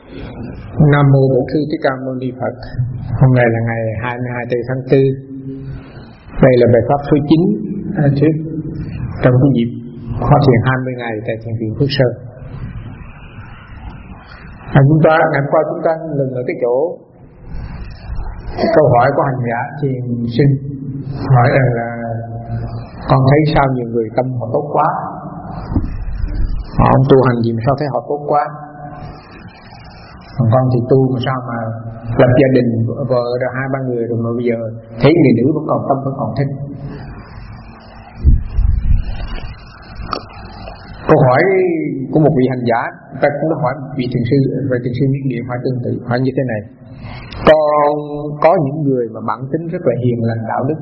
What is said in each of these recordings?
Nam mô Bổn Sư Thích Ca Mâu Ni Phật. Hôm nay là ngày 22 tháng 4. Đây là bài pháp số 9 trước trong cái dịp khóa thiền 20 ngày tại thiền viện Phước Sơn. Chúng ta ngày hôm qua chúng ta ngừng ở cái chỗ câu hỏi của hành giả thiền sinh hỏi rằng là con thấy sao nhiều người tâm họ tốt quá, họ không tu hành gì mà sao thấy họ tốt quá, còn con thì tu mà sao mà lập gia đình vợ rồi 2-3 người rồi mà bây giờ thấy người nữ vẫn còn tâm vẫn còn thích. Câu hỏi của một vị hành giả, ta cũng đã hỏi vị thiền sư và thiền sư Miết Điện hỏi tương tự, hỏi như thế này: con có những người mà bản tính rất là hiền lành đạo đức,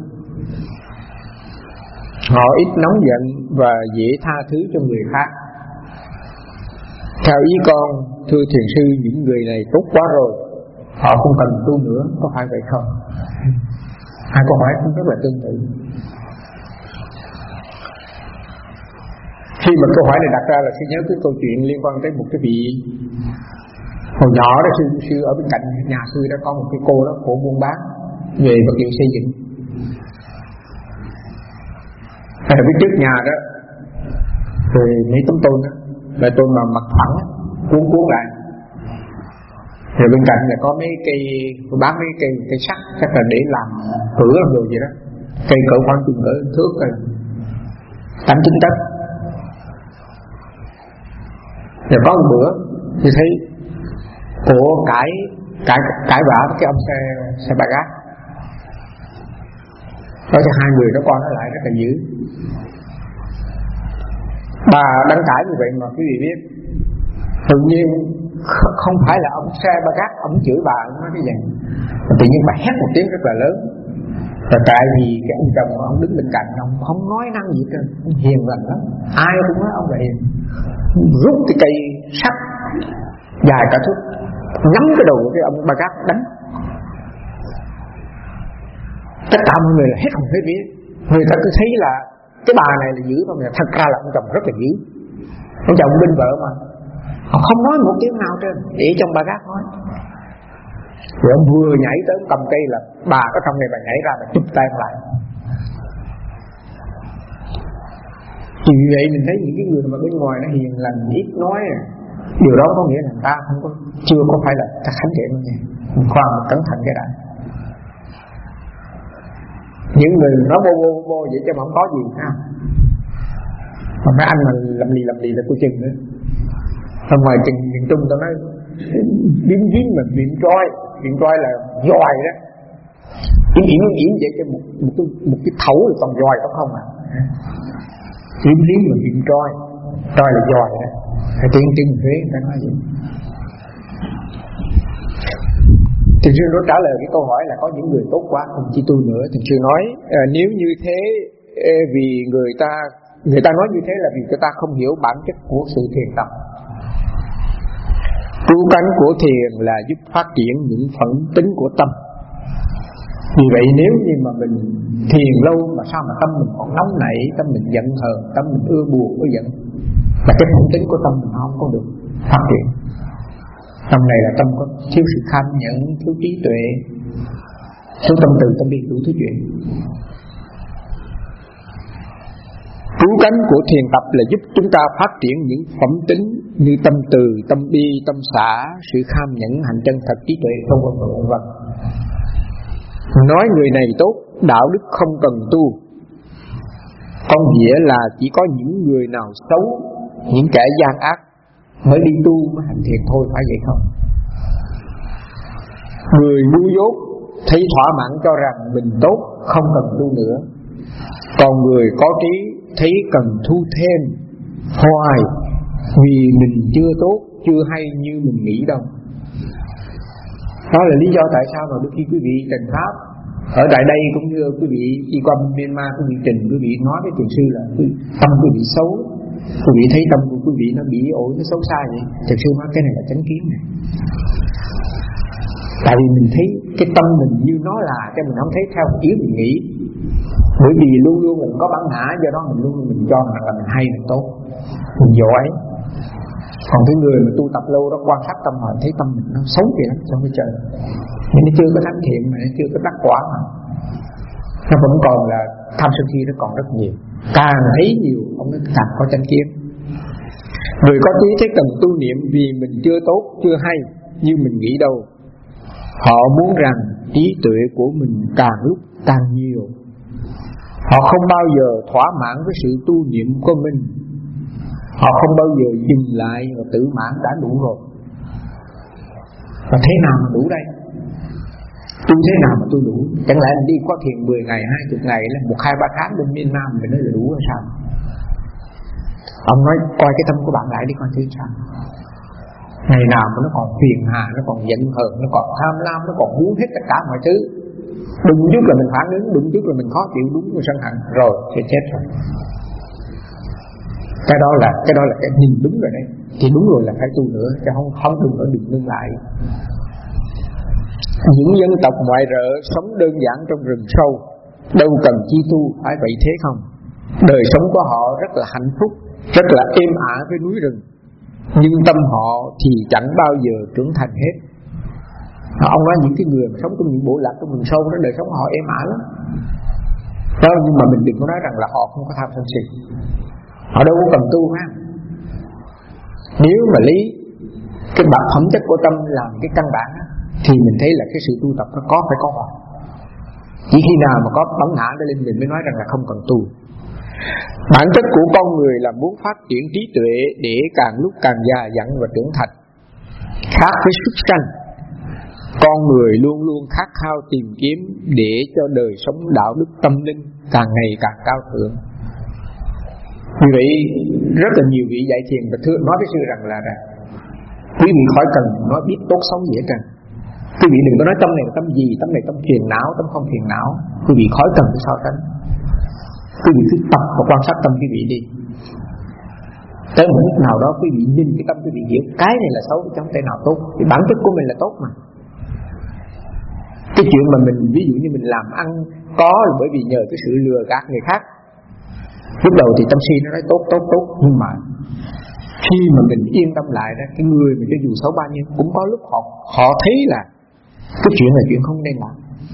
họ ít nóng giận và dễ tha thứ cho người khác. Theo ý con, thưa thiền sư, những người này tốt quá rồi, họ không cần tu nữa, có phải vậy không? Hai câu hỏi cũng rất là tương tự. Khi mà câu hỏi này đặt ra là sư nhớ cái câu chuyện liên quan tới một cái vị hồi nhỏ đó, sư ở bên cạnh nhà sư đã có một cái cô đó, cổ buôn bán về vật liệu xây dựng. Ở phía trước nhà đó rồi mấy tấm tôn đó, là tôn mà mặt phẳng cuốn lại, rồi bên cạnh là có mấy cây bán mấy cây sắt, chắc là để làm cửa làm đồ gì đó, cây cỡ khoảng chừng cỡ thước rồi 8-9 tấc. Rồi có một bữa thì thấy cổ cãi vã với cái ông xe ba gác đó, cho hai người đó con nó lại rất là dữ. Bà đăng cãi như vậy mà quý vị biết, tự nhiên không phải là ông xe ba gác ông chửi bà, nói cái gì, tự nhiên bà hét một tiếng rất là lớn. Và tại vì cái ông chồng ông đứng bên cạnh, ông không nói năng gì hết, hiền lành lắm, ai cũng nói ông là hiền. Rút cái cây sắt dài cả thước, nhắm cái đầu của cái ông ba gác đánh. Tất cả mọi người là hết hồn hết vía, người ta cứ thấy là cái bà này là dữ, mà thật ra là ông chồng rất là dữ. Ông chồng bên vợ mà ông không nói một tiếng nào trơn, để cho ông ba gác nói. Rồi ông vừa nhảy tới cầm cây là bà ở trong này bà nhảy ra, bà chụp tay lại. Thì vì vậy mình thấy những cái người mà bên ngoài nó hiền lành ít nói, điều đó có nghĩa là ta không có, chưa có phải là ta khánh thiện đâu nha. Mình khoan mình cẩn thận cái đã. Những người nói bô vậy chứ mà không có gì ha. Mà mấy anh mà lầm lì là coi chừng nữa. Ở ngoài chừng miền Trung tao nói biến dính mà miệng troi là dòi đó. Yểm vậy cho một cái thấu là còn dòi đó không à. Yểm mà miệng troi là dòi đó. Phải tiếng Huế người ta nói vậy. Thiền sư nó trả lời cái câu hỏi là có những người tốt quá không chỉ tu nữa. Thiền sư nói nếu như thế, vì người ta nói như thế là vì người ta không hiểu bản chất của sự thiền tập. Cứu cánh của thiền là giúp phát triển những phận tính của tâm. Vì vậy nếu như mà mình thiền lâu mà sao mà tâm mình còn nóng nảy, tâm mình giận hờn, tâm mình ưa buồn ưa giận, là cái phận tính của tâm mình không có được phát triển. Tâm này là tâm có thiếu sự kham nhẫn, thiếu trí tuệ, thiếu tâm từ, tâm biết đủ thứ chuyện. Cứu cánh của thiền tập là giúp chúng ta phát triển những phẩm tính như tâm từ, tâm bi, tâm xả, sự kham nhẫn, hành chân thật, trí tuệ, vân vân. Nói người này tốt, đạo đức không cần tu, có nghĩa là chỉ có những người nào xấu, những kẻ gian ác mới đi tu mới hành thiền thôi, phải vậy không? Người ngu dốt thấy thỏa mãn cho rằng mình tốt, không cần tu nữa. Còn người có trí thấy cần thu thêm hoài, vì mình chưa tốt, chưa hay như mình nghĩ đâu. Đó là lý do tại sao mà đôi khi quý vị Trần Pháp ở tại đây cũng như quý vị đi qua Myanmar, quý vị trình, quý vị nói với thiền sư là tâm quý vị xấu, quý vị thấy tâm của quý vị nó bị ổi, nó xấu xa vậy. Thiền sư nói cái này là chánh kiến này. Tại vì mình thấy cái tâm mình như nó là, cái mình không thấy theo ý mình nghĩ. Bởi vì luôn luôn mình có bản ngã, do đó mình luôn mình cho rằng là mình hay, mình tốt, mình giỏi. Còn cái người mà tu tập lâu đó quan sát tâm họ thấy tâm mình nó xấu kìa lắm, xong mới chơi. Nhưng nó chưa có thánh thiện mà nó chưa có đắc quả mà nó vẫn còn là tham sân si, nó còn rất nhiều. Càng thấy nhiều ông nó càng có chánh kiến. Người có trí thấy cần tu niệm vì mình chưa tốt, chưa hay như mình nghĩ đâu. Họ muốn rằng trí tuệ của mình càng lúc càng nhiều. Họ không bao giờ thỏa mãn với sự tu niệm của mình. Họ không bao giờ dừng lại và tự mãn đã đủ rồi. Và thế nào mà đủ đây? Tu thế nào mà tu đủ? Chẳng lẽ mình đi qua thiền 10 ngày, 20 ngày, 1-2-3 tháng bên miền Nam mình nói là đủ hay sao? Ông nói coi cái tâm của bạn lại đi coi thứ sao. Ngày nào mà nó còn phiền hà, nó còn giận hờn, nó còn tham lam, nó còn muốn hết tất cả mọi thứ. Đụng trước là mình phản ứng, đụng trước là mình khó chịu, đúng rồi sân hận, rồi sẽ chết rồi. Cái đó là cái nhìn đúng rồi đấy. Thì đúng rồi là phải tu nữa, chứ không đừng ở đừng ngưng lại. Những dân tộc ngoại rợ sống đơn giản trong rừng sâu, đâu cần chi tu, phải vậy thế không? Đời sống của họ rất là hạnh phúc, rất là êm ả với núi rừng, nhưng tâm họ thì chẳng bao giờ trưởng thành hết. Ông nói những cái người mà sống trong những bộ lạc trong rừng sâu đó, đời sống họ êm ả lắm đó, nhưng mà mình đừng có nói rằng là họ không có tham sân si. Họ đâu có cần tu ha. Nếu mà lấy cái bản phẩm chất của tâm làm cái căn bản thì mình thấy là cái sự tu tập nó phải có họ. Chỉ khi nào mà có bản ngã đó lên mình mới nói rằng là không cần tu. Bản chất của con người là muốn phát triển trí tuệ để càng lúc càng già dặn và trưởng thành. Khác với súc sanh, con người luôn luôn khát khao tìm kiếm để cho đời sống đạo đức tâm linh càng ngày càng cao thượng. Vì vậy rất là nhiều vị dạy thiền và nói với sư rằng là quý vị khỏi cần nói biết tốt xấu gì hết trơn. Quý vị đừng có nói tâm này là tâm gì, tâm này tâm phiền não, tâm không phiền não. Quý vị khỏi cần phải so sánh. Quý vị cứ tập và quan sát tâm quý vị đi. Tới một lúc nào đó quý vị nhìn cái tâm quý vị hiểu cái này là xấu, chứ không thể nào tốt. Thì bản chất của mình là tốt mà. Cái chuyện mà mình ví dụ như mình làm ăn có là bởi vì nhờ cái sự lừa gạt người khác. Lúc đầu thì tâm si nó nói tốt, nhưng mà khi mà mình yên tâm lại đó, cái người mình cho dù xấu bao nhiêu cũng có lúc họ thấy là cái chuyện là chuyện không nên làm.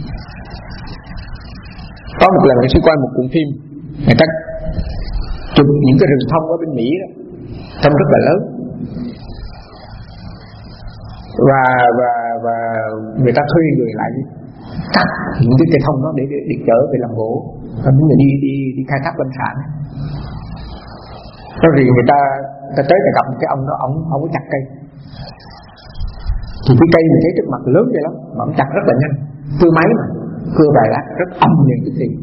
Có một lần tôi coi một cuộn phim người ta chụp những cái rừng thông ở bên Mỹ đó, thông rất là lớn, và người ta thuê người lại cắt những cái cây thông đó để chở về làm gỗ, và những người đi khai thác lâm sản. Rồi thì người ta tới là gặp một cái ông đó, ông có chặt cây. Thì cái cây mình thấy trước mặt lớn vậy lắm, mà ông chặt rất là nhanh, cưa máy mà, cưa vài lát rất âm liền cái gì.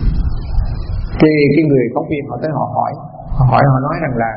Cái người phóng viên họ tới họ nói rằng là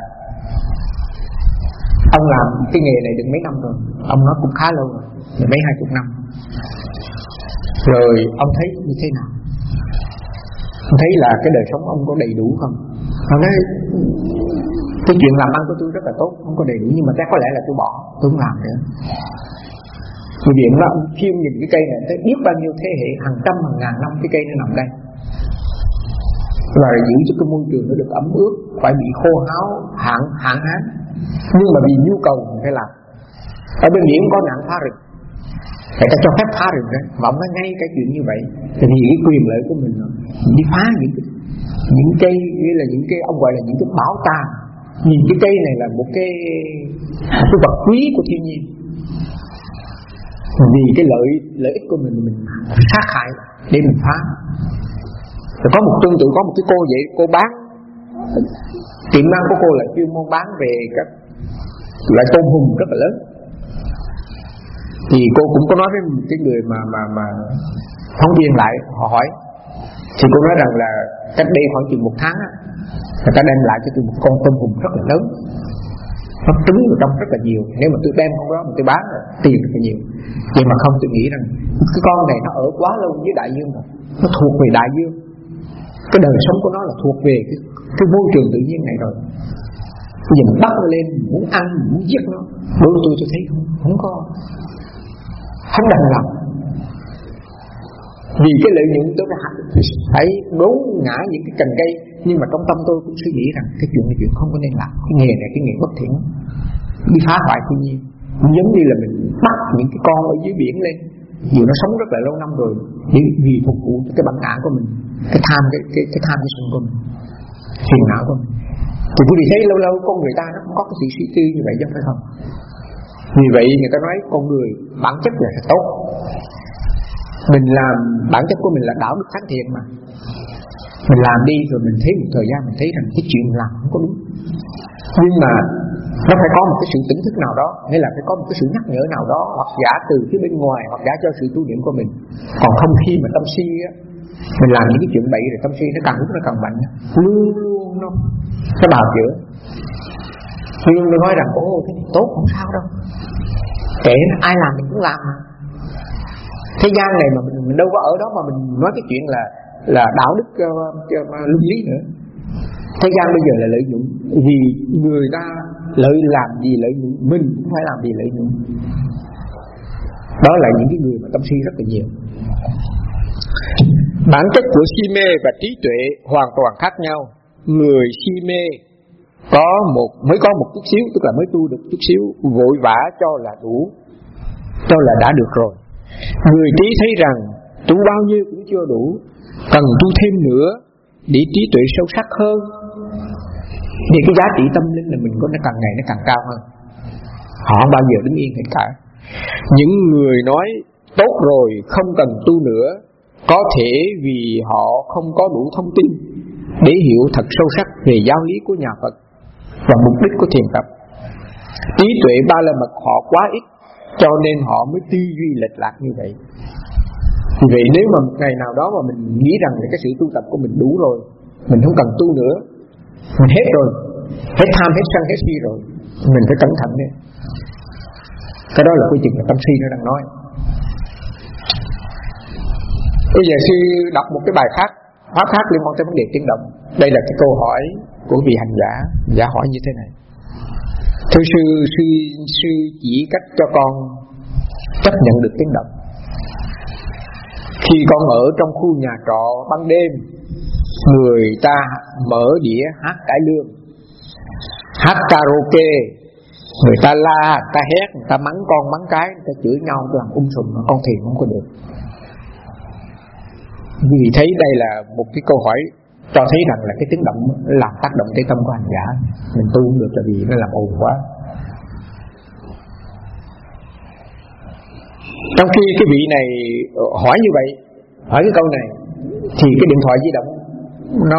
ông làm cái nghề này được mấy năm rồi. Ông nói cũng khá lâu rồi, mấy 20 năm. Rồi ông thấy như thế nào? Ông thấy là cái đời sống ông có đầy đủ không? Ông nói cái chuyện làm ăn của tôi rất là tốt, không có đầy đủ, nhưng mà chắc có lẽ là tôi bỏ, tôi không làm nữa. Vì vậy đó, ông khiêm nhìn cái cây này tới biết bao nhiêu thế hệ, hàng trăm hàng ngàn năm cái cây nó nằm đây, và giữ cho cái môi trường nó được ẩm ướt, phải bị khô háo, hạn hán. Nhưng mà vì nhu cầu mình phải làm. Ở bên Mỹ có nạn phá rừng, người ta cho phép phá rừng đấy, mà ông nói ngay cái chuyện như vậy thì vì cái quyền lợi của mình đi phá những cây, là những cái ông gọi là những cái bảo tàng. Nhìn cái cây này là một cái vật quý của thiên nhiên, vì cái lợi ích của mình sát hại để mình phá. Rồi có một tương tự, có một cái cô vậy, cô bán tiệm ăn của cô là chuyên môn bán về các loại tôm hùm rất là lớn. Thì cô cũng có nói với cái người mà phóng viên lại, họ hỏi, thì cô nói rằng là cách đây khoảng chừng 1 tháng á, người ta đem lại cho tôi một con tôm hùm rất là lớn, nó trứng ở trong rất là nhiều. Nếu mà tôi đem không đó mà tôi bán rồi, tiền rất là nhiều. Vậy mà không, tôi nghĩ rằng cái con này nó ở quá lâu với đại dương rồi, nó thuộc về đại dương, cái đời sống của nó là thuộc về cái môi trường tự nhiên này rồi. Bây giờ mình bắt nó lên, mình muốn ăn, mình muốn giết nó, đối với tôi thấy không đành lòng. Vì cái lợi nhuận tôi phải đốn ngã những cái cành cây, nhưng mà trong tâm tôi cũng suy nghĩ rằng cái chuyện này chuyện không có nên làm, cái nghề này cái nghề bất thiện. đi phá hoại thiên nhiên. Giống như là mình bắt những cái con ở dưới biển lên, dù nó sống rất là lâu năm rồi, vì phục vụ cái bản ngã của mình, cái tham cái sân của mình, phiền não của mình. Thì quý vị thấy lâu lâu con người ta nó cũng có cái sự suy tư như vậy chứ phải không? Vì vậy người ta nói con người bản chất là tốt. Mình làm bản chất của mình là đạo đức thánh thiện mà. Mình làm đi rồi mình thấy một thời gian mình thấy rằng cái chuyện mình làm không có đúng. Nhưng mà nó phải có một cái sự tỉnh thức nào đó, hay là phải có một cái sự nhắc nhở nào đó, hoặc giả từ phía bên ngoài, hoặc giả cho sự tu niệm của mình. Còn không khi mà tâm si á, mình làm những cái chuyện bậy rồi tâm si nó càng lúc nó càng mạnh, luôn luôn nó bào chữa. Nhưng nó nói rằng ồ cái này tốt không sao đâu, kệ ai làm mình cũng làm mà. Thế gian này mà mình đâu có ở đó mà mình nói cái chuyện là đạo đức luân lý nữa. Thế gian bây giờ là lợi nhuận, vì người ta làm gì lợi nhuận, mình cũng phải làm gì lợi nhuận. Đó là những cái người mà tâm si rất là nhiều. Bản chất của si mê và trí tuệ hoàn toàn khác nhau. Người si mê mới có một chút xíu, tức là mới tu được chút xíu, vội vã cho là đủ, cho là đã được rồi. Người trí thấy rằng tu bao nhiêu cũng chưa đủ, cần tu thêm nữa để trí tuệ sâu sắc hơn, thì cái giá trị tâm linh là mình có nó càng ngày nó càng cao hơn. Họ không bao giờ đứng yên hết cả. Những người nói tốt rồi không cần tu nữa, có thể vì họ không có đủ thông tin để hiểu thật sâu sắc về giáo lý của nhà Phật và mục đích của thiền tập. Trí tuệ ba la mật họ quá ít, cho nên họ mới tư duy lệch lạc như vậy. Vì vậy nếu mà một ngày nào đó mà mình nghĩ rằng là cái sự tu tập của mình đủ rồi, mình không cần tu nữa, mình hết rồi, hết tham, hết sân, hết si rồi, mình phải cẩn thận đấy. Cái đó là cái chuyện là tâm si nó đang nói. Bây giờ sư đọc một cái bài pháp khác liên quan tới vấn đề tiếng động. Đây là cái câu hỏi của vị hành giả hỏi như thế này: thưa sư chỉ cách cho con chấp nhận được tiếng động. Khi con ở trong khu nhà trọ ban đêm, người ta mở đĩa hát cải lương, hát karaoke, người ta la, người ta hét, người ta mắng con mắng cái, người ta chửi nhau, tôi làm sùm mà con thiền không có được. Vì thấy đây là một cái câu hỏi cho thấy rằng là cái tiếng động làm tác động tới tâm của hành giả. Mình tu không được là vì nó làm ồn quá. Trong khi cái vị này hỏi như vậy, hỏi cái câu này, thì cái điện thoại di động nó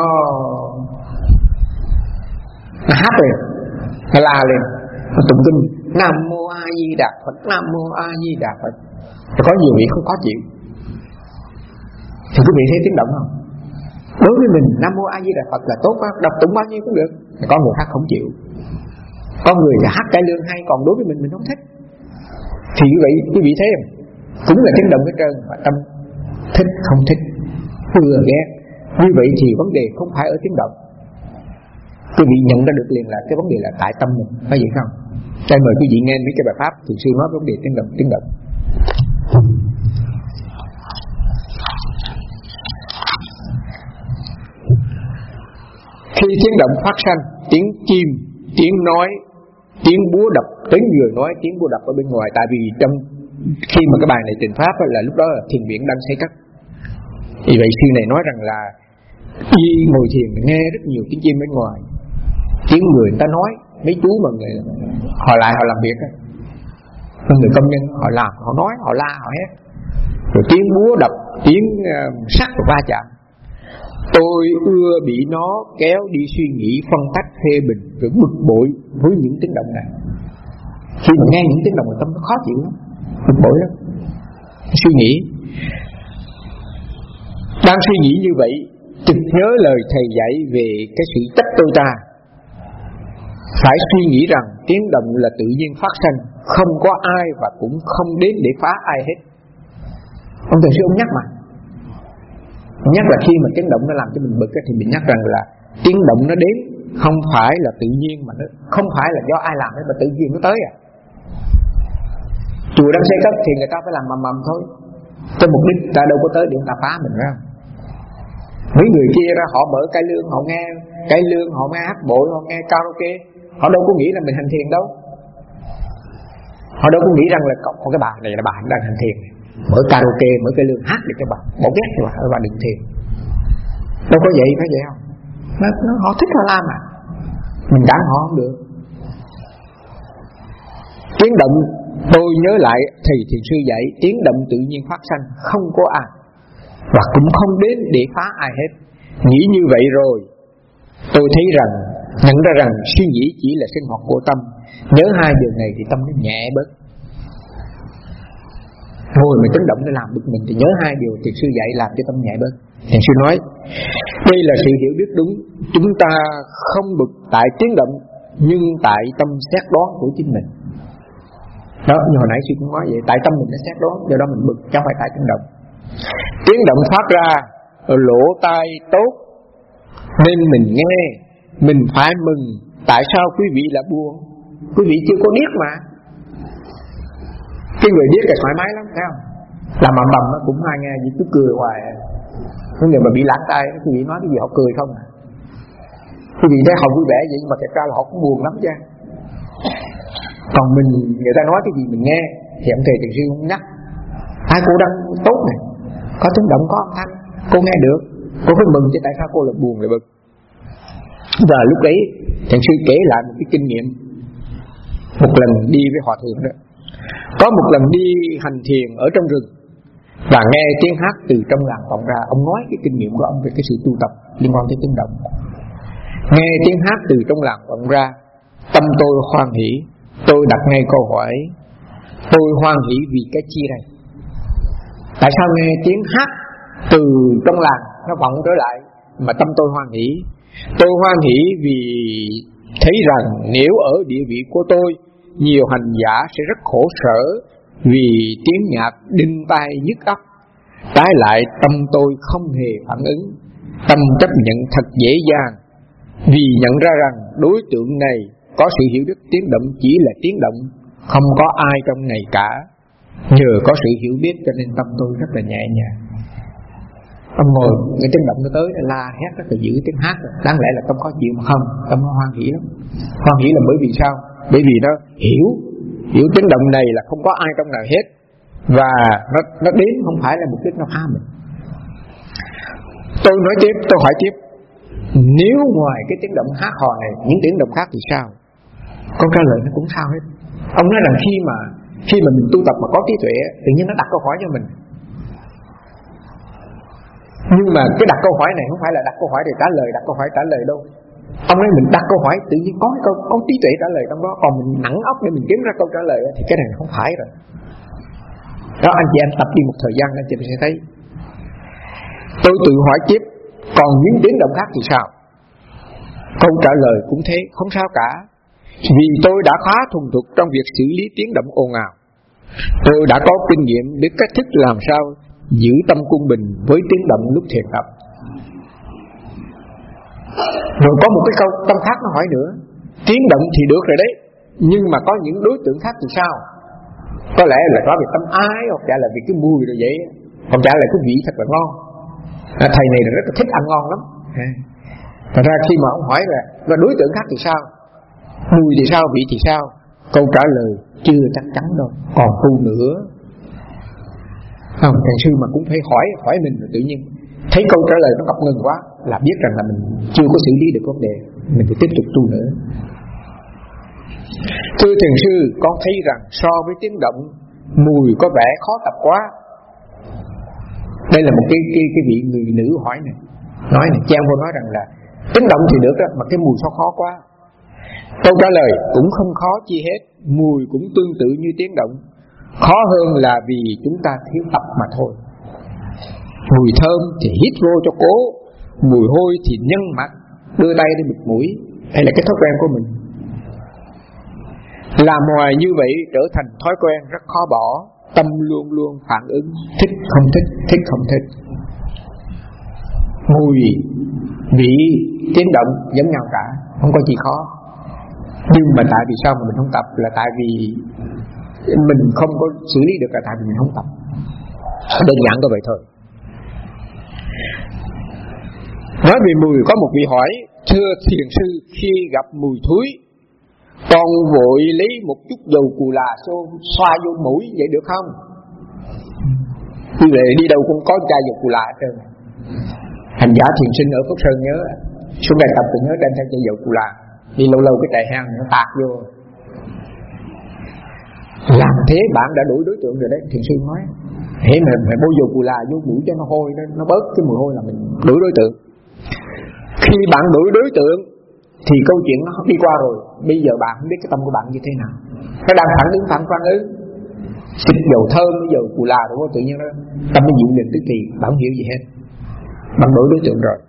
hát lên, nó la lên, nó tụng kinh Nam Mô A Di Đà Phật, Nam Mô A Di Đà Phật. Có nhiều vị không khó chịu. Thì quý vị thấy tiếng động không? Đối với mình Nam Mô A Di Đà Phật là tốt quá, đọc tụng bao nhiêu cũng được. Có người khác không chịu, có người thì hát cải lương hay, còn đối với mình không thích. Thì như vậy quý vị thấy không? Cũng là tiếng động hết trơn, mà tâm thích không thích, vừa ghét. Như vậy thì vấn đề không phải ở tiếng động. Quý vị nhận ra được liền là cái vấn đề là tại tâm mình, phải vậy không? Đây mời quý vị nghe mấy cái bài pháp thường xuyên nói vấn đề tiếng động. Khi tiếng động phát sinh, tiếng chim, tiếng nói, tiếng búa đập, tiếng người nói, tiếng búa đập ở bên ngoài. Tại vì trong khi mà cái bài này trình pháp là lúc đó là thiền viện đang xây cất. Vì vậy sư này nói rằng là khi ngồi thiền nghe rất nhiều tiếng chim bên ngoài, tiếng người ta nói, mấy chú mà người họ lại họ làm việc á, người công nhân họ làm, họ nói, họ la, họ hét, rồi tiếng búa đập, tiếng sắt va chạm. Tôi ưa bị nó kéo đi suy nghĩ, phân tách, phê bình, rồi bực bội với những tiếng động này. Khi mà nghe những tiếng động này tâm nó khó chịu lắm, bực bội lắm. Suy nghĩ, đang suy nghĩ như vậy, chợt nhớ lời thầy dạy về cái sự chấp tôi ta. Phải suy nghĩ rằng tiếng động là tự nhiên phát sinh, không có ai và cũng không đến để phá ai hết. Ông thầy sư ông nhắc mà, nhắc là khi mà tiếng động nó làm cho mình bực thì mình nhắc rằng là tiếng động nó đến không phải là tự nhiên, mà nó không phải là do ai làm đấy, mà tự nhiên nó tới à. Chùa đang xây cất thì người ta phải làm mầm thôi, cho mục đích ta đâu có tới để người ta phá mình ra. Mấy người kia ra họ mở cải lương, họ nghe cải lương, họ nghe hát bội, họ nghe karaoke, họ đâu có nghĩ là mình hành thiền đâu. Họ đâu có nghĩ rằng là con cái bà này là bà đang hành thiền, mở karaoke, mở cái lương hát để cho bà bỏ ghét cho bà đừng thiền. Đâu có vậy, phải vậy không? Họ thích họ làm à, mình cản họ không được. Tiếng động, tôi nhớ lại thầy thiền sư dạy, tiếng động tự nhiên phát sanh, không có ai và cũng không đến để phá ai hết. Nghĩ như vậy rồi, tôi thấy rằng, nhận ra rằng suy nghĩ chỉ là sinh hoạt của tâm. Nhớ hai điều này thì tâm nó nhẹ bớt. Ngồi mà chấn động để làm bực mình thì nhớ hai điều thiền sư dạy làm cho tâm nhẹ bớt. Thiền sư nói, đây là sự hiểu biết đúng. Chúng ta không bực tại tiếng động, nhưng tại tâm xét đoán của chính mình. Đó, như hồi nãy sư cũng nói vậy, tại tâm mình nó xét đoán, do đó mình bực, chứ không phải tại tiếng động. Tiếng động phát ra lỗ tai tốt nên mình nghe, mình phải mừng. Tại sao quý vị là buồn? Quý vị chưa có điếc mà. Cái người điếc là thoải mái lắm, thấy không? Làm ầm ầm nó cũng ai nghe, chỉ cứ cười hoài. Cái người mà bị lãng tai, quý vị nói cái gì họ cười không à? Quý vị thấy họ vui vẻ vậy nhưng mà thật ra là họ cũng buồn lắm chứ. Còn mình, người ta nói cái gì mình nghe thì ông thầy thiền sư không nhắc. Hai cô đang tốt này, có tiếng động, có âm thanh, cô nghe được, cô phải mừng chứ tại sao cô lại buồn lại bực. Và lúc ấy thiền sư kể lại một cái kinh nghiệm. Một lần đi với hòa thượng đó, có một lần đi hành thiền ở trong rừng và nghe tiếng hát từ trong làng vọng ra. Ông nói cái kinh nghiệm của ông về cái sự tu tập liên quan tới tiếng động. Nghe tiếng hát từ trong làng vọng ra, tâm tôi hoan hỷ. Tôi đặt ngay câu hỏi, tôi hoan hỷ vì cái chi đây? Tại sao nghe tiếng hát từ trong làng nó vọng trở lại mà tâm tôi hoan hỷ? Tôi hoan hỷ vì thấy rằng nếu ở địa vị của tôi, nhiều hành giả sẽ rất khổ sở vì tiếng nhạc đinh tai nhức óc. Trái lại tâm tôi không hề phản ứng, tâm chấp nhận thật dễ dàng, vì nhận ra rằng đối tượng này có sự hiểu biết tiếng động chỉ là tiếng động, không có ai trong này cả. Nhờ có sự hiểu biết cho nên tâm tôi rất là nhẹ nhàng. Ông ngồi, cái tiếng động nó tới la hét rất là dữ, tiếng hát đáng lẽ là tâm có chịu mà không, tâm nó hoan hỷ lắm. Hoan hỷ là bởi vì sao? Bởi vì nó hiểu tiếng động này là không có ai trong nào hết, và nó đến không phải là mục đích nó phá mình. Tôi nói tiếp, tôi hỏi tiếp, nếu ngoài cái tiếng động hát hò này, những tiếng động khác thì sao? Câu trả lời nó cũng sao hết. Ông nói rằng khi mà mình tu tập mà có trí tuệ, tự nhiên nó đặt câu hỏi cho mình. Nhưng mà cái đặt câu hỏi này không phải là đặt câu hỏi để trả lời, đặt câu hỏi trả lời đâu. Ông nói mình đặt câu hỏi tự nhiên có trí tuệ trả lời trong đó, còn mình nặng óc để mình kiếm ra câu trả lời thì cái này không phải rồi. Đó, anh chị em tập đi một thời gian anh chị sẽ thấy. Tôi tự hỏi tiếp, còn những tiếng động khác thì sao? Câu trả lời cũng thế, không sao cả. Vì tôi đã khá thuần thục trong việc xử lý tiếng động ồn ào. Tôi đã có kinh nghiệm biết cách thức làm sao giữ tâm quân bình với tiếng động lúc thiền tập. Rồi có một cái câu tâm khác nó hỏi nữa, tiếng động thì được rồi đấy, nhưng mà có những đối tượng khác thì sao? Có lẽ là có về tâm ái, hoặc giả là vì cái mùi rồi vậy, hoặc giả là cái vị thật là ngon. Thầy này là rất là thích ăn ngon lắm. Thật ra khi mà ông hỏi là đối tượng khác thì sao, mùi thì sao, vị thì sao, câu trả lời chưa chắc chắn đâu, còn tu nữa. Không, thiền sư mà cũng phải hỏi mình, rồi tự nhiên thấy câu trả lời nó ngập ngừng quá là biết rằng là mình chưa có xử lý được vấn đề, mình phải tiếp tục tu nữa. Thưa thiền sư, con thấy rằng so với tiếng động, mùi có vẻ khó tập quá. Đây là một cái vị người nữ hỏi này, nói này, Trang vô nói rằng là tiếng động thì được đó, mà cái mùi sao khó quá. Câu trả lời cũng không khó chi hết, mùi cũng tương tự như tiếng động, khó hơn là vì chúng ta thiếu tập mà thôi. Mùi thơm thì hít vô cho cố, mùi hôi thì nhân mặt, đưa tay để bịt mũi, hay là cái thói quen của mình. Làm hoài như vậy trở thành thói quen rất khó bỏ, tâm luôn luôn phản ứng, thích không thích, thích không thích. Mùi, vị, tiếng động giống nhau cả, không có gì khó. Nhưng mà tại vì sao mà mình không tập? Là tại vì mình không có xử lý được, là tại vì mình không tập. Đơn giản có vậy thôi. Nói về mùi, có một vị hỏi, thưa thiền sư, khi gặp mùi thúi Con vội lấy một chút dầu cù là xoa vô mũi, vậy được không? Như vậy đi đâu cũng có chai dầu cù là hết trơn. Hành giả thiền sinh ở Phước Sơn nhớ, xuống đây tập thì nhớ đem theo chai dầu cù là. Đi lâu lâu cái trại hang nó tạt vô. Làm thế bạn đã đuổi đối tượng rồi đấy. Thiền sư nói hễ mà bôi dầu cù là vô mũi cho nó hôi, nó bớt cái mùi hôi là mình đuổi đối tượng. Khi bạn đuổi đối tượng thì câu chuyện nó đi qua rồi. Bây giờ bạn không biết cái tâm của bạn như thế nào. Nó đang phản ứng xịt dầu thơm, dầu cù là đúng không? Tự nhiên nó tâm nó dịu liền tức thì bạn không hiểu gì hết. Bạn đuổi đối tượng rồi.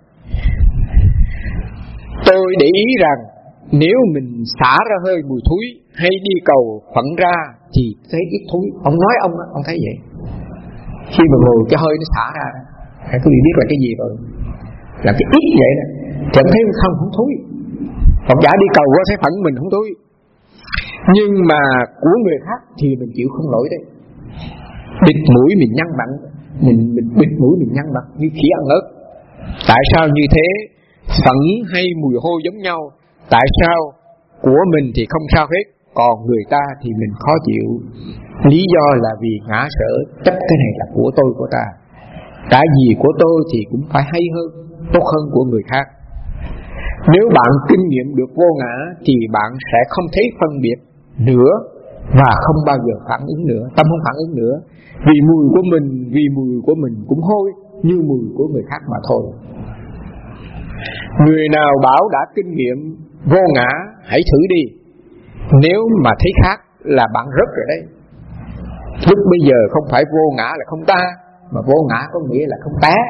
Tôi để ý rằng nếu mình xả ra hơi mùi thúi hay đi cầu phận ra thì thấy ít thúi. Ông nói ông thấy vậy. Khi mà ngồi cái hơi nó xả ra, hãy quý vị biết là cái gì rồi, là cái ít vậy đó, thì ông thấy không thúi. Ông giả đi cầu quá thấy phận mình không thúi. Nhưng mà của người khác thì mình chịu không nổi đấy. Bịt mũi mình nhăn mặn, mình bịt mũi mình nhăn mặn như khỉ ăn ớt. Tại sao như thế? Phận hay mùi hôi giống nhau. Tại sao của mình thì không sao hết, còn người ta thì mình khó chịu? Lý do là vì ngã sở chấp cái này là của tôi của ta. Cái gì của tôi thì cũng phải hay hơn, tốt hơn của người khác. Nếu bạn kinh nghiệm được vô ngã thì bạn sẽ không thấy phân biệt nữa và không bao giờ phản ứng nữa. Tâm không phản ứng nữa. Vì mùi của mình cũng hôi như mùi của người khác mà thôi. Người nào bảo đã kinh nghiệm vô ngã hãy thử đi. Nếu mà thấy khác là bạn rớt rồi đấy. Lúc bây giờ không phải vô ngã là không ta, mà vô ngã có nghĩa là không té.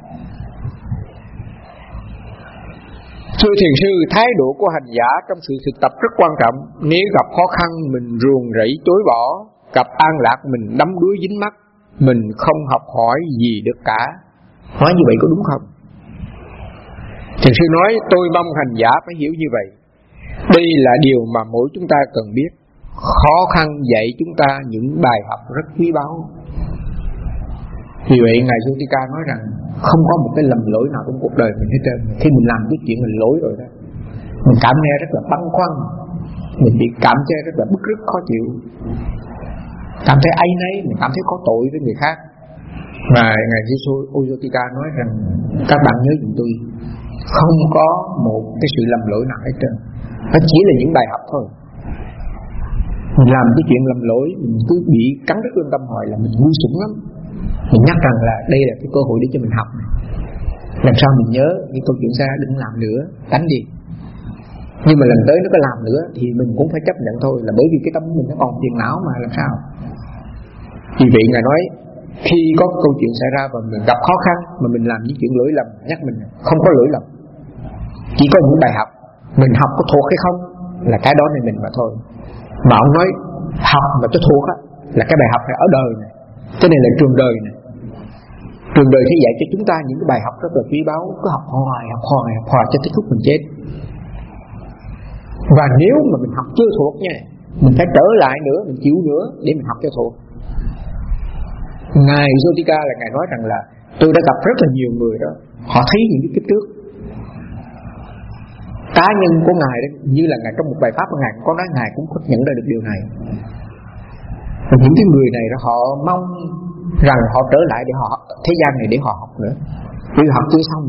Thưa thiền sư, thái độ của hành giả trong sự thực tập rất quan trọng. Nếu gặp khó khăn mình ruồng rẫy chối bỏ, gặp an lạc mình đắm đuối dính mắc, mình không học hỏi gì được cả. Nói như vậy có đúng không? Thiền sư nói tôi mong hành giả phải hiểu như vậy. Đây là điều mà mỗi chúng ta cần biết. Khó khăn dạy chúng ta những bài học rất quý báu. Vì vậy Ngài Yotika nói rằng không có một cái lầm lỗi nào trong cuộc đời mình hết trơn. Khi mình làm cái chuyện mình lỗi rồi đó, mình cảm thấy rất là băn khoăn, mình bị cảm thấy rất là bức rứt khó chịu, cảm thấy áy náy, mình cảm thấy có tội với người khác. Và Ngài Yotika nói rằng các bạn nhớ giùm tôi, không có một cái sự lầm lỗi nào hết trơn. Nó chỉ là những bài học thôi. Mình làm cái chuyện lầm lỗi, mình cứ bị cắn đứt lương tâm hỏi là mình ngu xuẩn lắm. Mình nhắc rằng là đây là cái cơ hội để cho mình học. Làm sao mình nhớ những câu chuyện xa đừng làm nữa, tránh đi. Nhưng mà lần tới nó có làm nữa thì mình cũng phải chấp nhận thôi, là bởi vì cái tâm mình nó còn phiền não mà làm sao. Vì vậy Ngài nói khi có câu chuyện xảy ra và mình gặp khó khăn mà mình làm những chuyện lỗi lầm, nhắc mình không có lỗi lầm, chỉ có những bài học. Mình học có thuộc hay không là cái đó này mình mà thôi. Mà ông nói học mà cho thuộc á là cái bài học này ở đời này. Cái này là trường đời này. Trường đời sẽ dạy cho chúng ta những cái bài học rất là quý báu. Cứ học hoài cho tới lúc mình chết. Và nếu mà mình học chưa thuộc nha, mình phải trở lại nữa, mình chịu nữa để mình học cho thuộc. Ngài Yotika là Ngài nói rằng là tôi đã gặp rất là nhiều người đó, họ thấy những cái kiếp trước. Cá nhân của Ngài đó, như là Ngài trong một bài pháp của Ngài có nói, Ngài cũng có nhận ra được điều này. Và những cái người này đó, họ mong rằng họ trở lại để họ thế gian này để họ học nữa, vì học chưa xong.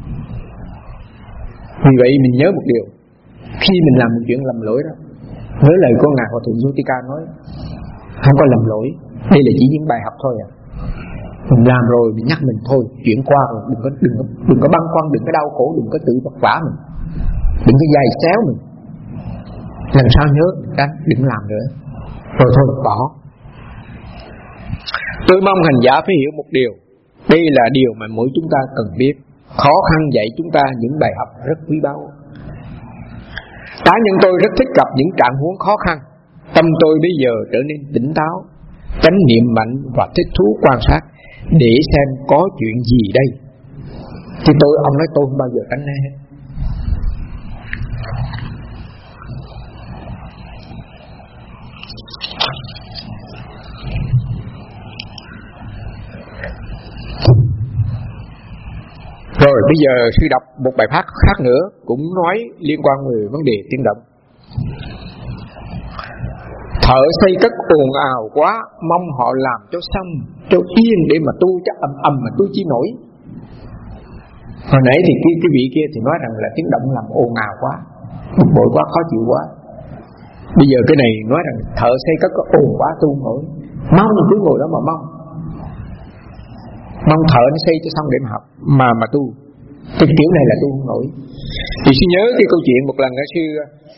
Vì vậy mình nhớ một điều, khi mình làm một chuyện lầm lỗi đó, nhớ lời của Ngài Hòa Thượng Yotika nói, không có lầm lỗi, đây là chỉ những bài học thôi à. Mình làm rồi mình nhắc mình thôi, chuyện qua rồi, đừng có băn khoăn, đừng có đau khổ, đừng có tự vật vã mình, đừng có dày xéo mình. Lần sau nhớ đừng làm nữa, rồi thôi bỏ. Tôi mong hành giả phải hiểu một điều, đây là điều mà mỗi chúng ta cần biết. Khó khăn dạy chúng ta những bài học rất quý báu. Cá nhân tôi rất thích gặp những trạng huống khó khăn. Tâm tôi bây giờ trở nên tỉnh táo, chánh niệm mạnh và thích thú quan sát để xem có chuyện gì đây. Thì ông nói tôi không bao giờ tránh né hết. Rồi bây giờ sư đọc một bài pháp khác nữa, cũng nói liên quan về vấn đề tiếng động. Thợ xây cất ồn ào quá, mong họ làm cho xong, cho yên để mà tu, cho ầm mà tu chi nổi. Hồi nãy thì cái vị kia thì nói rằng là tiếng động làm ồn ào quá, bực bội quá, khó chịu quá. Bây giờ cái này nói rằng thợ xây cất có ồn quá tu không nổi, mong cứ ngồi đó mà mong thợ nó xây cho xong để mà học mà tu. Cái kiểu này là tu không nổi. Thì sư nhớ cái câu chuyện một lần ở sư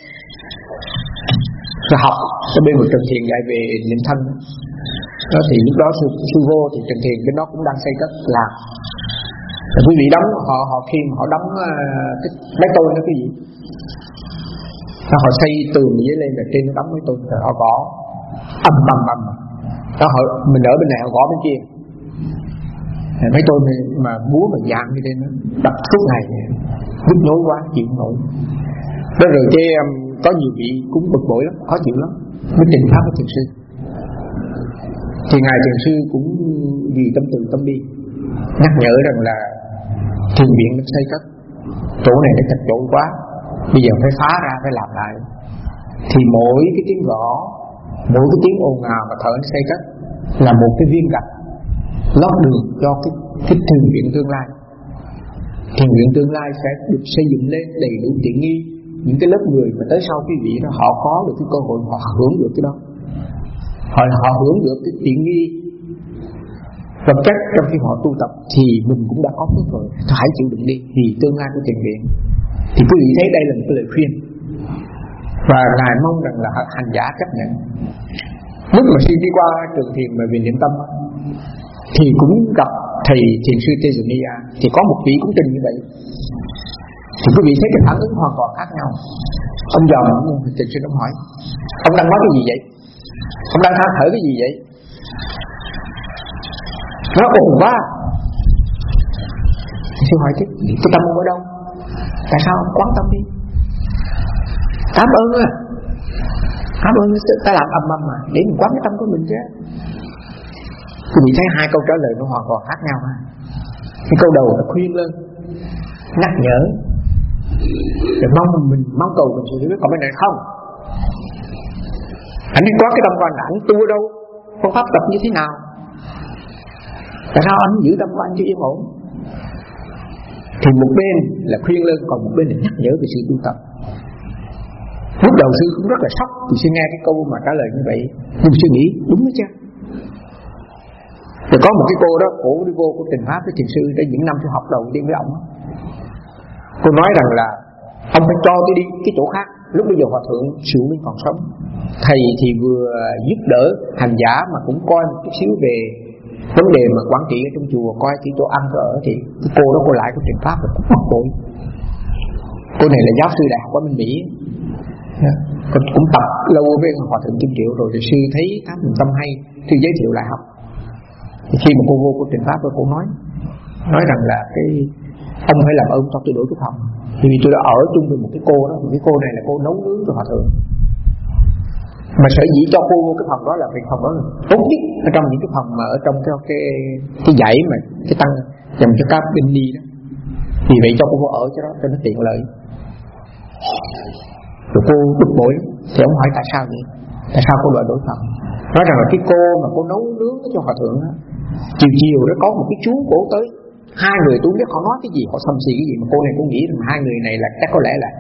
học ở bên một Trần Thiền dạy về niệm thân đó, thì lúc đó sư vô thì Trần Thiền bên đó cũng đang xây cất làm. Rồi quý vị đóng họ khi mà họ đóng cái máy tôn đó cái gì họ xây tường dưới lên rồi trên nó đóng máy tôn rồi họ gõ ầm đó, mình ở bên này họ gõ bên kia. Mấy tôi mà búa mà dạng như thế nó đập suốt ngày nhức nhối quá chịu không nổi. Đó rồi cái có nhiều vị cũng bực bội lắm, khó chịu lắm, mới trình pháp với thiền sư. Thì ngài thiền sư cũng vì tâm từ tâm bi nhắc nhở rằng là thiền viện nó xây cất, chỗ này nó chật chội quá, bây giờ phải phá ra, phải làm lại. Thì mỗi cái tiếng gõ, mỗi cái tiếng ồn ào mà thợ nó xây cất là một cái viên gạch lót đường cho cái thiền viện tương lai. Thiền viện tương lai sẽ được xây dựng lên đầy đủ tiện nghi. Những cái lớp người mà tới sau quý vị đó, họ có được cái cơ hội, họ hưởng được cái đó, họ hưởng được cái tiện nghi vật chất trong khi họ tu tập, thì mình cũng đã có phước rồi. Hãy chịu đựng đi vì tương lai của thiền viện. Thì quý vị thấy đây là một cái lời khuyên, và ngài mong rằng là hành giả chấp nhận. Lúc mà sư đi qua trường thiền mà về niệm tâm thì cũng gặp thầy thiền sư Tezunia, thì có một vị cũng tin như vậy. Thì quý vị thấy cái phản ứng hoàn toàn khác nhau. Ông dòm thiền sư ông hỏi: ông đang nói cái gì vậy? Ông đang than thở cái gì vậy? Nó ồn quá. Thiền sư hỏi chứ cái tâm ông ở đâu? Tại sao ông quán tâm đi? Cảm ơn ta làm âm mà để mình quán cái tâm của mình chứ. Quý vị thấy hai câu trả lời nó hoàn toàn khác nhau ha. Cái câu đầu là khuyên lên, nhắc nhở, rồi mong cầu mình sự hiểu biết. Còn bên này không, anh đi quán cái tâm của anh, anh tu ở đâu, phương pháp tập như thế nào, tại sao anh giữ tâm của anh cho yên ổn. Thì một bên là khuyên lên, còn một bên là nhắc nhở về sự tu tập. Lúc đầu sư cũng rất là sốc thì sư nghe cái câu mà trả lời như vậy, nhưng sư nghĩ đúng đó chứ. Rồi có một cái cô đó, cổ đi vô của trình pháp với thiền sư để những năm sư học đầu tiên với ông. Cô nói rằng là ông phải cho tôi đi cái chỗ khác. Lúc bây giờ hòa thượng Sự Minh còn sống, thầy thì vừa giúp đỡ hành giả mà cũng coi một chút xíu về vấn đề mà quản trị ở trong chùa, coi cái chỗ ăn chỗ ở. Thì cái cô đó cô lại của trình pháp là cũng mất bội. Cô này là giáo sư đại học ở bên Mỹ, cũng tập lâu với hòa thượng Kim Triệu rồi. Thì sư thấy Pháp Minh Tâm hay, sư giới thiệu lại học. Thì khi mà cô vô của trình pháp rồi cô nói rằng là cái ông phải làm ơn cho tôi đổi cái phòng, vì tôi đã ở chung với một cái cô đó. Cái cô này là cô nấu nướng cho hòa thượng, mà sở dĩ cho cô vô cái phòng đó là vì phòng đó là tốt nhất ở trong những cái phòng mà ở trong cái dãy mà cái tăng dành cho các binh đi đó. Vì vậy cho cô vô ở cho đó cho nó tiện lợi. Rồi cô bực bội, thì ông hỏi tại sao vậy, tại sao cô đòi đổi phòng. Nói rằng là cái cô mà cô nấu nướng cho hòa thượng đó, chiều đó có một cái chú cổ tới, hai người tôi biết họ nói cái gì, họ xăm xì cái gì, mà cô này cũng nghĩ rằng hai người này là chắc có lẽ là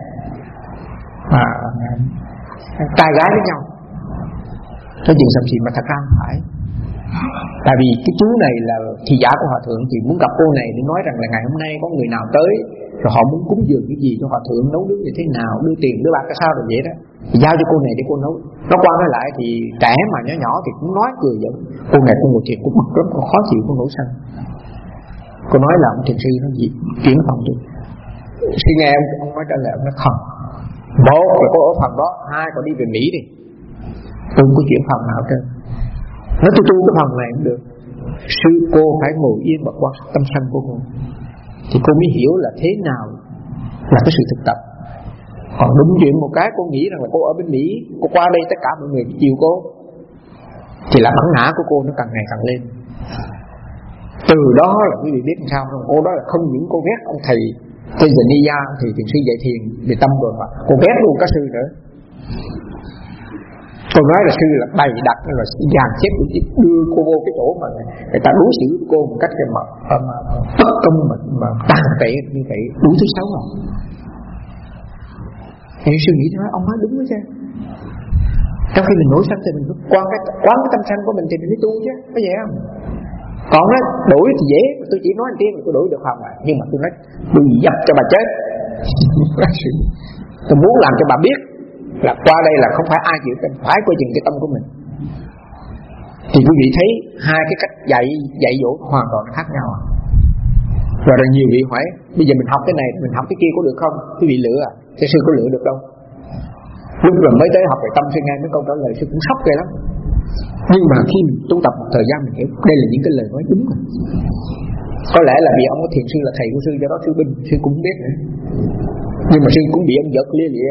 trai gái với nhau, cái chuyện xăm xì, mà thật ra không phải. Tại vì cái chú này là thị giả của hòa thượng, thì muốn gặp cô này để nói rằng là ngày hôm nay có người nào tới, rồi họ muốn cúng dường cái gì cho hòa thượng, nấu nướng như thế nào, đưa tiền đưa bạc cái sao rồi vậy đó, thì giao cho cô này để cô nấu. Nó qua nói lại thì trẻ mà nhỏ thì cũng nói cười giỡn. Cô này cô ngồi thiền cũng mặt rất khó chịu, cô nổi sân. Cô nói là ông thiền sư nó gì chuyển phòng tôi. Khi nghe ông nói trả lời, ông nói không, một là cô ở phòng đó, hai còn đi về Mỹ đi, tôi không có chuyển phòng nào trơn. Nói tôi tu cái phòng này cũng được, sư cô phải ngồi yên và quan sát tâm sân của cô, thì cô mới hiểu là thế nào là cái sự thực tập. Còn đúng chuyện một cái cô nghĩ rằng là cô ở bên Mỹ, cô qua đây tất cả mọi người chiều cô, thì là bản ngã của cô nó càng ngày càng lên. Từ đó là quý vị biết làm sao không? Cô đó là không những cô ghét ông thầy Tezunia, thì thiền sư dạy thiền về tâm rồi, mà cô ghét luôn các sư nữa. Tôi nói là sư là bày đặt là dàn xếp đưa cô vô cái chỗ mà người ta đối xử với cô một cách mà bất công mà tàn tệ như vậy, đủ thứ xấu rồi. Thì sư nghĩ nói ông nói đúng đó chứ. Trong khi mình nổi sân thì mình quán cái tâm sân của mình thì mình mới tu chứ, có vậy không? Còn nói đổi thì dễ, tôi chỉ nói một tiếng là tôi đổi được không à. Nhưng mà tôi nói tôi dập cho bà chết. Tôi muốn làm cho bà biết là qua đây là không phải ai chịu tình, phải coi chừng cái tâm của mình. Thì quý vị thấy hai cái cách dạy dỗ hoàn toàn khác nhau à. Rồi là nhiều vị hỏi bây giờ mình học cái này, mình học cái kia có được không? Quý vị lựa à, cái sư có lựa được đâu. Lúc rồi mới tới học về tâm sư nghe mấy câu trả lời sư cũng sốc ghê lắm. Nhưng mà khi mình tu tập một thời gian mình hiểu đây là những cái lời nói đúng rồi. Có lẽ là vì ông có thiền sư là thầy của sư, do đó sư binh sư cũng biết nữa. Nhưng mà sư cũng bị ông giật lia lịa.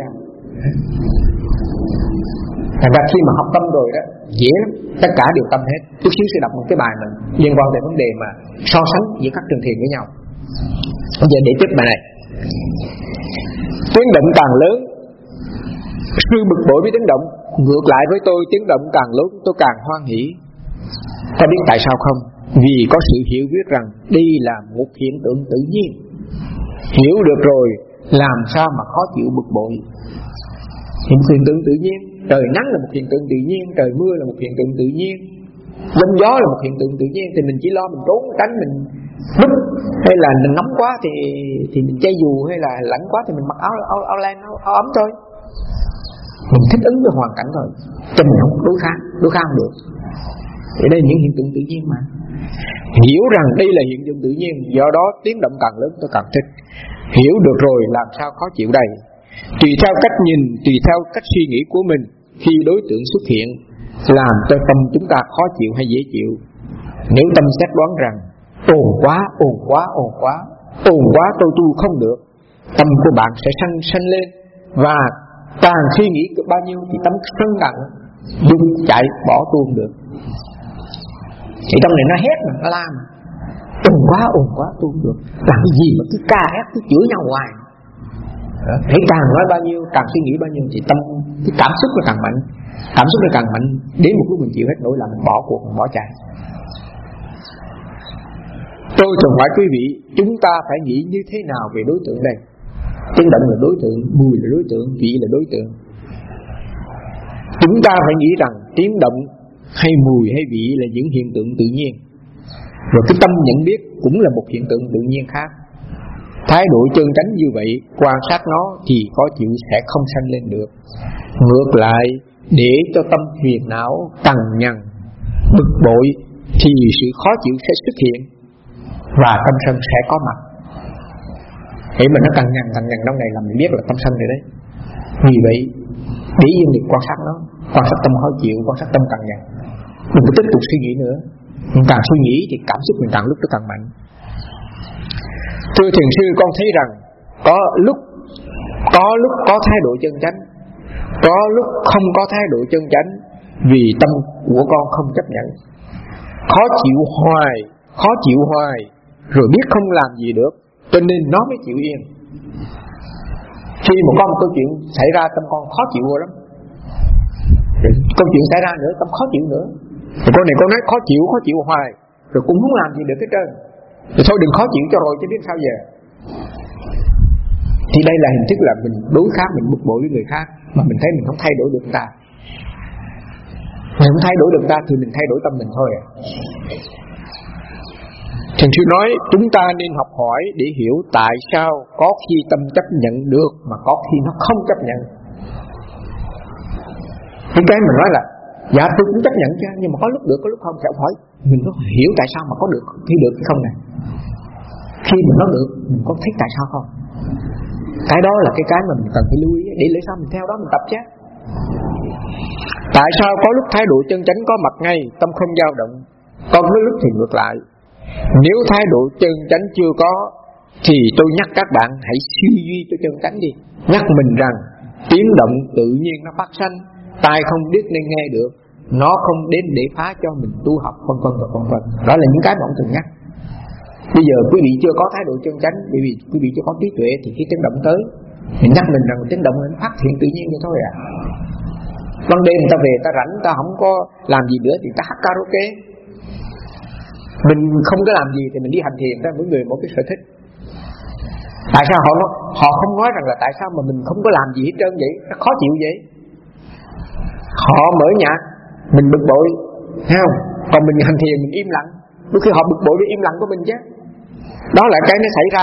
Thành ra khi mà học tâm rồi đó dễ lắm, tất cả đều tâm hết. Chút xíu sẽ đọc một cái bài mình liên quan về vấn đề mà so sánh giữa các trường thiền với nhau. Bây giờ để tiếp bài này. Tiếng động càng lớn, sư bực bội với tiếng động. Ngược lại với tôi, tiếng động càng lớn tôi càng hoan hỷ. Ta biết tại sao không? Vì có sự hiểu biết rằng đây là một hiện tượng tự nhiên. Hiểu được rồi làm sao mà khó chịu bực bội. Hiện tượng tự nhiên, trời nắng là một hiện tượng tự nhiên, trời mưa là một hiện tượng tự nhiên, giông gió là một hiện tượng tự nhiên. Thì mình chỉ lo mình trốn tránh, mình núp, hay là mình nóng quá thì mình che dù, hay là lạnh quá thì mình mặc áo len, áo ấm thôi. Mình thích ứng với hoàn cảnh thôi, cho mình không đối kháng không được. Thì đây là những hiện tượng tự nhiên mà. Hiểu rằng đây là hiện tượng tự nhiên, do đó tiếng động càng lớn tôi càng thích. Hiểu được rồi làm sao khó chịu đây. Tùy theo cách nhìn, tùy theo cách suy nghĩ của mình, khi đối tượng xuất hiện làm cho tâm chúng ta khó chịu hay dễ chịu. Nếu tâm xét đoán rằng ồn quá tôi tu không được, tâm của bạn sẽ sanh lên. Và càng suy nghĩ bao nhiêu thì tâm sân càng dung chạy bỏ tu không được. Thì trong này nó hét mà, nó la mà. Ồn quá tu không được. Làm cái gì mà cứ ca hét, cứ chửi nhau hoài. Thế càng nói bao nhiêu, càng suy nghĩ bao nhiêu thì tâm, cái cảm xúc nó càng mạnh. Cảm xúc nó càng mạnh, đến một lúc mình chịu hết nổi là mình bỏ cuộc, mình bỏ chạy. Tôi thường hỏi quý vị, chúng ta phải nghĩ như thế nào về đối tượng đây? Tiếng động là đối tượng, mùi là đối tượng, vị là đối tượng. Chúng ta phải nghĩ rằng tiếng động hay mùi hay vị là những hiện tượng tự nhiên. Rồi cái tâm nhận biết cũng là một hiện tượng tự nhiên khác. Thái độ chân chánh như vậy, quan sát nó thì khó chịu sẽ không sanh lên được. Ngược lại, để cho tâm phiền não, cằn nhằn, bực bội thì sự khó chịu sẽ xuất hiện và tâm sân sẽ có mặt. Để mà nó cằn nhằn trong này là mình biết là tâm sân rồi đấy. Vì vậy, để yên được quan sát nó, quan sát tâm khó chịu, quan sát tâm cằn nhằn. Đừng có tiếp tục suy nghĩ nữa. Mình càng suy nghĩ thì cảm xúc mình càng lúc nó càng mạnh. Thưa thiền sư, con thấy rằng có lúc có thái độ chân chánh, có lúc không có thái độ chân chánh, vì tâm của con không chấp nhận, khó chịu hoài, rồi biết không làm gì được, cho nên nó mới chịu yên. Khi mà có một câu chuyện xảy ra, tâm con khó chịu rồi lắm. Câu chuyện xảy ra nữa, tâm khó chịu nữa. Rồi con này con nói khó chịu hoài, rồi cũng không làm gì được hết trơn. Rồi thôi đừng khó chịu cho rồi chứ biết sao giờ. Thì đây là hình thức là mình đối kháng, mình bực bội với người khác mà mình thấy mình không thay đổi được người ta. Mình không thay đổi được người ta thì mình thay đổi tâm mình thôi à. Thiền sư nói chúng ta nên học hỏi để hiểu tại sao có khi tâm chấp nhận được mà có khi nó không chấp nhận. Cái mình nói là dạ tôi cũng chấp nhận chứ, nhưng mà có lúc được có lúc không. Sẽ hỏi mình có hiểu tại sao mà có được khi được hay không nè. Khi mình nói được mình có thấy tại sao không. Cái đó là cái mà mình cần phải lưu ý, để lấy sao mình theo đó mình tập chứ. Tại sao có lúc thái độ chân chánh có mặt ngay, tâm không dao động, còn có lúc thì ngược lại. Nếu thái độ chân chánh chưa có thì tôi nhắc các bạn hãy suy duy cho chân chánh đi. Nhắc mình rằng tiếng động tự nhiên nó phát sanh, tai không biết nên nghe được, nó không đến để phá cho mình tu học vân vân. Đó là những cái mà ông thường nhắc. Bây giờ quý vị chưa có thái độ chân chánh, bởi vì quý vị chưa có trí tuệ, thì khi tiếng động tới mình nhắc mình rằng tiếng động nó phát hiện tự nhiên vậy thôi à. Ban đêm người ta về, ta rảnh, ta không có làm gì nữa thì ta hát karaoke. Mình không có làm gì thì mình đi hành thiền đó, mỗi người một cái sở thích. Tại sao họ không nói rằng là tại sao mà mình không có làm gì hết trơn vậy, nó khó chịu vậy. Họ mở nhạc, mình bực bội, thấy không? Còn mình hành thiền mình im lặng. Đôi khi họ bực bội với im lặng của mình chứ. Đó là cái nó xảy ra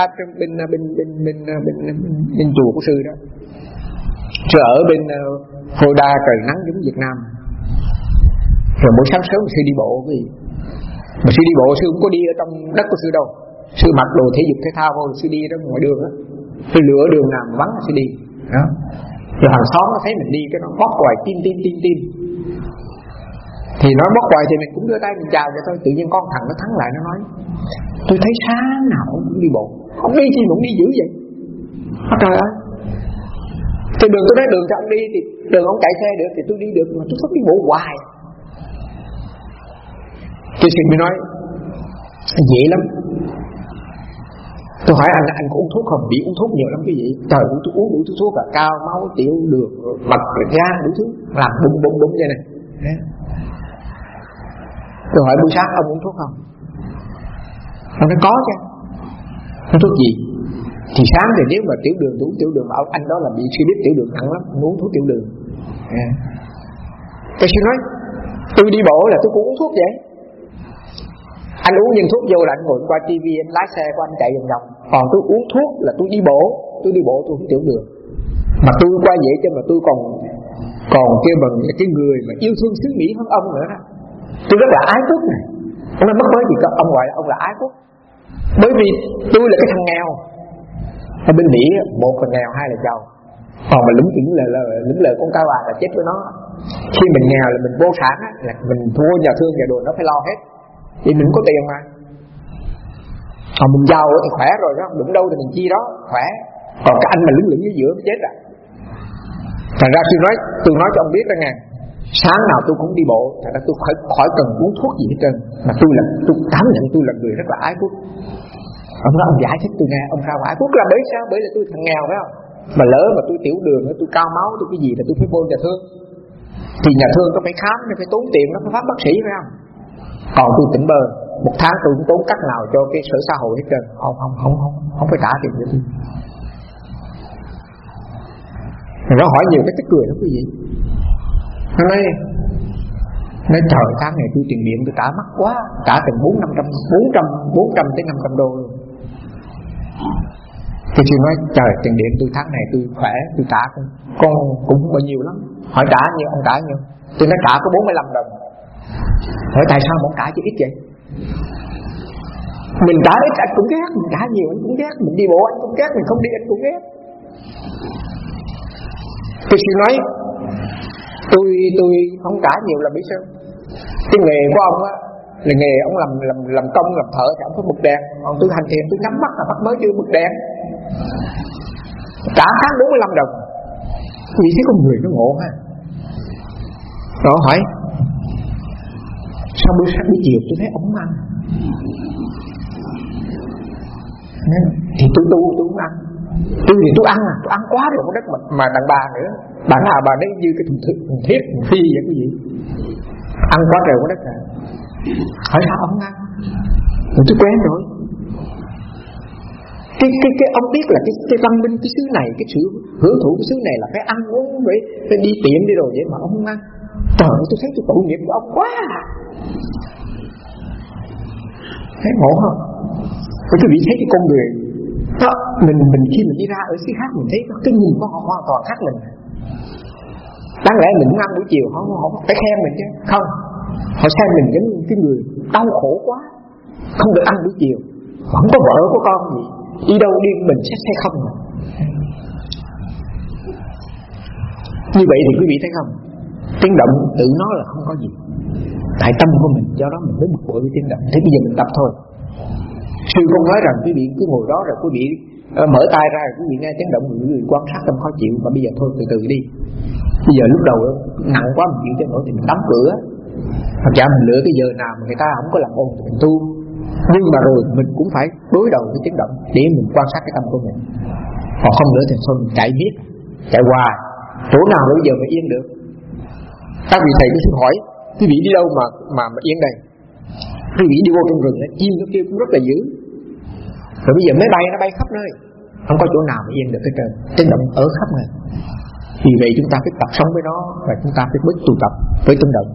bên chùa của sư đó. Sư ở bên Florida, trời nắng giống Việt Nam. Rồi mỗi sáng sớm sư đi bộ cái gì. Mà sư đi bộ sư không có đi ở trong đất của sư đâu. Sư mặc đồ thể dục thể thao vô, sư đi ở ngoài đường á. Sư lựa đường nào vắng sư đi đó. Rồi hàng xóm nó thấy mình đi cái nó bóp hoài tin. Thì nó bóp hoài thì mình cũng đưa tay mình chào vậy thôi. Tự nhiên con thằng nó thắng lại, nó nói tôi thấy sáng nào ông cũng đi bộ, ông đi chi mà ông đi dữ vậy. Trời ơi, thì đường tôi nói đường cho ông đi, thì đường ông chạy xe được thì tôi đi được, mà tôi thích đi bộ hoài. Tôi xin mới nói dễ lắm. Tôi hỏi anh có uống thuốc không? Bị uống thuốc nhiều lắm cái gì? Trời, tôi uống đủ thứ thuốc à, cao máu, tiểu đường, mật, gan, đủ thứ, làm bụng vậy này. Tôi hỏi buổi sáng ông uống thuốc không? Ông nói có chứ. Uống thuốc gì? Thì sáng thì nếu mà tiểu đường, uống tiểu đường, anh đó là bị suy biết tiểu đường nặng lắm, uống thuốc tiểu đường. Cái sư nói tôi đi bộ là tôi cũng uống thuốc vậy. Anh uống viên thuốc vô là anh ngồi qua tivi, anh lái xe của anh chạy vòng vòng. Còn tôi uống thuốc là tôi đi bộ tôi uống tiểu đường. Mà tôi qua vậy chứ mà tôi còn kêu bằng là cái người mà yêu thương xứ Mỹ hơn ông nữa đó. Tôi rất là ái quốc này. Ông nói mất mới gì có, ông gọi là ông là ái quốc. Bởi vì tôi là cái thằng nghèo. Ở bên Mỹ, một là nghèo, hai là giàu. Còn mà lúng chỉnh lời con cao là chết với nó. Khi mình nghèo là mình vô sản á, là mình thua nhà thương nhà đồ nó phải lo hết. Vì mình có tiền mà. Còn mình giàu thì khỏe rồi đó, đụng đâu thì mình chi đó, khỏe. Còn cái anh mà lững ở giữa mới chết à. Thành ra tôi nói cho ông biết đó nghe. Sáng nào tôi cũng đi bộ, thật ra tôi khỏi cần uống thuốc gì hết trơn. Mà tôi cảm nhận tôi là người rất là ái quốc. Ông nói ông giải thích tôi nghe, ông sao ái quốc là bởi sao? Bởi là tôi thằng nghèo phải không? Mà lỡ mà tôi tiểu đường, tôi cao máu, tôi cái gì là tôi phải vô nhà thương. Thì nhà thương nó phải khám, nó phải tốn tiền, nó phải phát bác sĩ phải không? Còn tôi tỉnh bơ, một tháng tôi cũng tốn cắt nào cho cái sở xã hội hết trơn. Không phải trả tiền cho tôi. Nó hỏi nhiều cái tức cười lắm quý vị. Nó nói trời, tháng này tôi tiền điện tôi trả mắc quá, trả từng 400 tới 500 đô luôn. Thì chị nói trời, tiền điện tôi tháng này tôi khỏe, tôi trả con cũng không bao nhiêu lắm. Hỏi trả nhiêu, ông trả nhiêu? Tôi nói trả có 45 đồng. Hỏi tại sao ông trả chứ ít vậy? Mình trả ít anh cũng ghét, mình trả nhiều anh cũng ghét, mình đi bộ anh cũng ghét, mình không đi anh cũng ghét. Thì chị nói tôi không trả nhiều là biết sao? Cái nghề của ông á là nghề ông làm công làm thợ thì ông có bực đèn, còn tôi hành thiền tôi nhắm mắt là mắt mới chưa bực đèn. Trả tháng 45 đồng. Vì thấy con người nó ngộ ha. Rồi hỏi sao buổi sáng buổi chiều tôi thấy ông ăn? Thì tôi không ăn. Tôi thì tôi ăn tôi ăn quá rồi, đất mà đàn bà nữa. Bà nào bà đấy như cái thùng thiết thùng phi vậy cái gì? Ăn quá trời quá đất rồi. Hỏi sao ông ăn? Rồi tôi quen rồi. Cái ông biết là cái văn minh cái xứ này, cái sự hưởng thụ cái xứ này là phải ăn uống, phải đi tiệm đi rồi vậy mà ông không ăn. Trời ơi, tôi thấy tôi tội nghiệp của ông quá. Thấy ngộ không? Quý vị thấy cái con người đó, mình khi mình đi ra ở xứ khác mình thấy cái nhìn của họ hoàn toàn khác mình. Đáng lẽ mình cũng ăn buổi chiều họ phải khen mình chứ không, họ xem mình giống như cái người đau khổ quá, không được ăn buổi chiều, không có vợ có con gì, đi đâu đi mình sẽ không mà. Như vậy thì quý vị thấy không, tiếng động tự nó là không có gì, tại tâm của mình, do đó mình mới bực bội với tiếng động. Thế bây giờ mình tập thôi. Sư không nói rằng quý vị cứ ngồi đó rồi quý vị mở tay ra rồi quý vị nghe tiếng động, quý vị quan sát tâm khó chịu, và bây giờ thôi từ từ đi. Bây giờ lúc đầu nặng quá mình chịu cho nổi thì mình đóng cửa, hoặc giả mình lựa cái giờ nào mà người ta không có làm ồn thì mình tu. Nhưng mà rồi mình cũng phải đối đầu với tiếng động để mình quan sát cái tâm của mình. Còn không nữa thì thôi mình chạy biết, chạy hoài, chỗ nào bây giờ mới yên được. Các vị thầy cứ xin hỏi, quý vị đi đâu mà yên đây? Quý vị đi vô trong rừng, chim nó kêu cũng rất là dữ. Rồi bây giờ máy bay nó bay khắp nơi, không có chỗ nào mà yên được hết trơn, tiếng động ở khắp nơi. Vì vậy chúng ta phải tập sống với nó, và chúng ta phải bớt tu tập với tiếng động.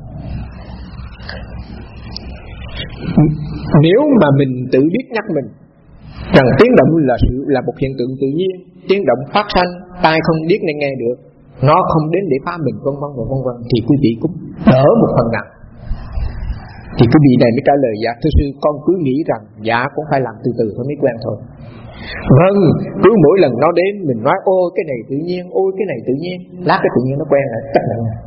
Nếu mà mình tự biết nhắc mình rằng tiếng động là một hiện tượng tự nhiên, tiếng động phát sanh, tai không điếc nên nghe được, nó không đến để phá mình, vân vân, thì quý vị cũng đỡ một phần nào. Thì quý vị này mới trả lời: dạ thưa sư, con cứ nghĩ rằng dạ cũng phải làm từ từ thôi mới quen thôi. Vâng, cứ mỗi lần nó đến mình nói ôi cái này tự nhiên, ôi cái này tự nhiên, lát cái tự nhiên nó quen rồi, chấp nhận rồi.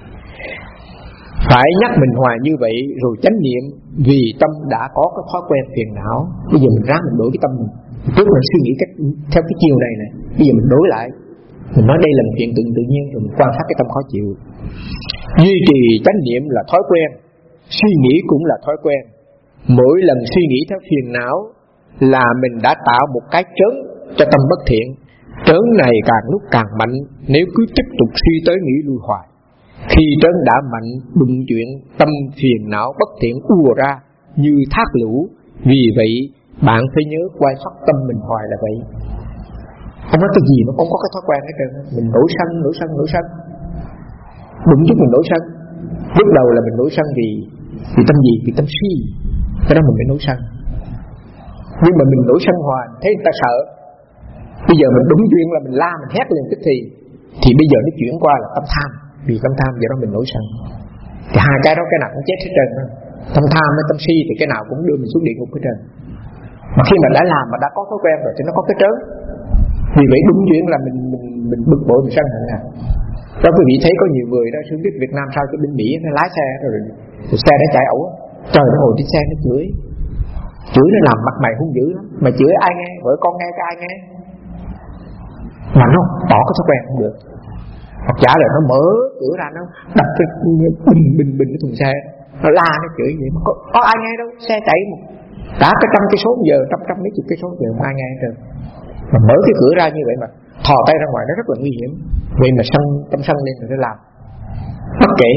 Phải nhắc mình hoài như vậy rồi chánh niệm, vì tâm đã có cái thói quen phiền não. Bây giờ mình ráng mình đổi cái tâm mình. Trước mình suy nghĩ theo cái chiều này, bây giờ mình đổi lại, mình nói đây là một hiện tượng tự nhiên, rồi mình quan sát cái tâm khó chịu. Duy trì chánh niệm là thói quen, suy nghĩ cũng là thói quen. Mỗi lần suy nghĩ theo phiền não là mình đã tạo một cái trớn cho tâm bất thiện. Trớn này càng lúc càng mạnh nếu cứ tiếp tục suy tới nghĩ lui hoài. Khi trớn đã mạnh, đụng chuyện, tâm phiền não bất thiện ùa ra như thác lũ. Vì vậy bạn phải nhớ quan sát tâm mình hoài là vậy. Không nói cái gì nó không có cái thói quen hết trơn. Mình nổi sân. Đụng chút mình nổi sân. Lúc đầu là mình nổi sân vì tâm gì? Vì tâm si. Cái đó mình mới nổi sân. Nhưng mà mình nổi sân hoài, thấy người ta sợ. Bây giờ mình đúng duyên là mình la, mình hét lên tức thì bây giờ nó chuyển qua là tâm tham. Vì tâm tham giờ đó mình nổi sân. Thì hai cái đó cái nào cũng chết hết trơn. Tâm tham với tâm si thì cái nào cũng đưa mình xuống địa ngục hết trơn. Mà khi mà đã làm mà đã có thói quen rồi thì nó có cái trớn. Vì vậy đúng duyên là mình bực bội, mình sân hận à. Đó quý vị thấy có nhiều người đó không biết Việt Nam sao cái bên Mỹ nó lái xe rồi xe nó chạy ẩu, trời nó ngồi trên xe nó chửi nó làm mặt mày hung dữ lắm, mà chửi ai nghe, vợ con nghe cái ai nghe, mà nó bỏ cái thói quen không được. Hoặc giả là nó mở cửa ra nó đập cái bình cái thùng xe, nó la nó chửi vậy mà có ai nghe đâu, xe chạy một cả cái 100 cây số giờ, trăm mấy chục cây số giờ không ai nghe hết. Mà mở cái cửa ra như vậy mà thò tay ra ngoài nó rất là nguy hiểm. Vậy mà tâm sân lên rồi nó làm bất kể.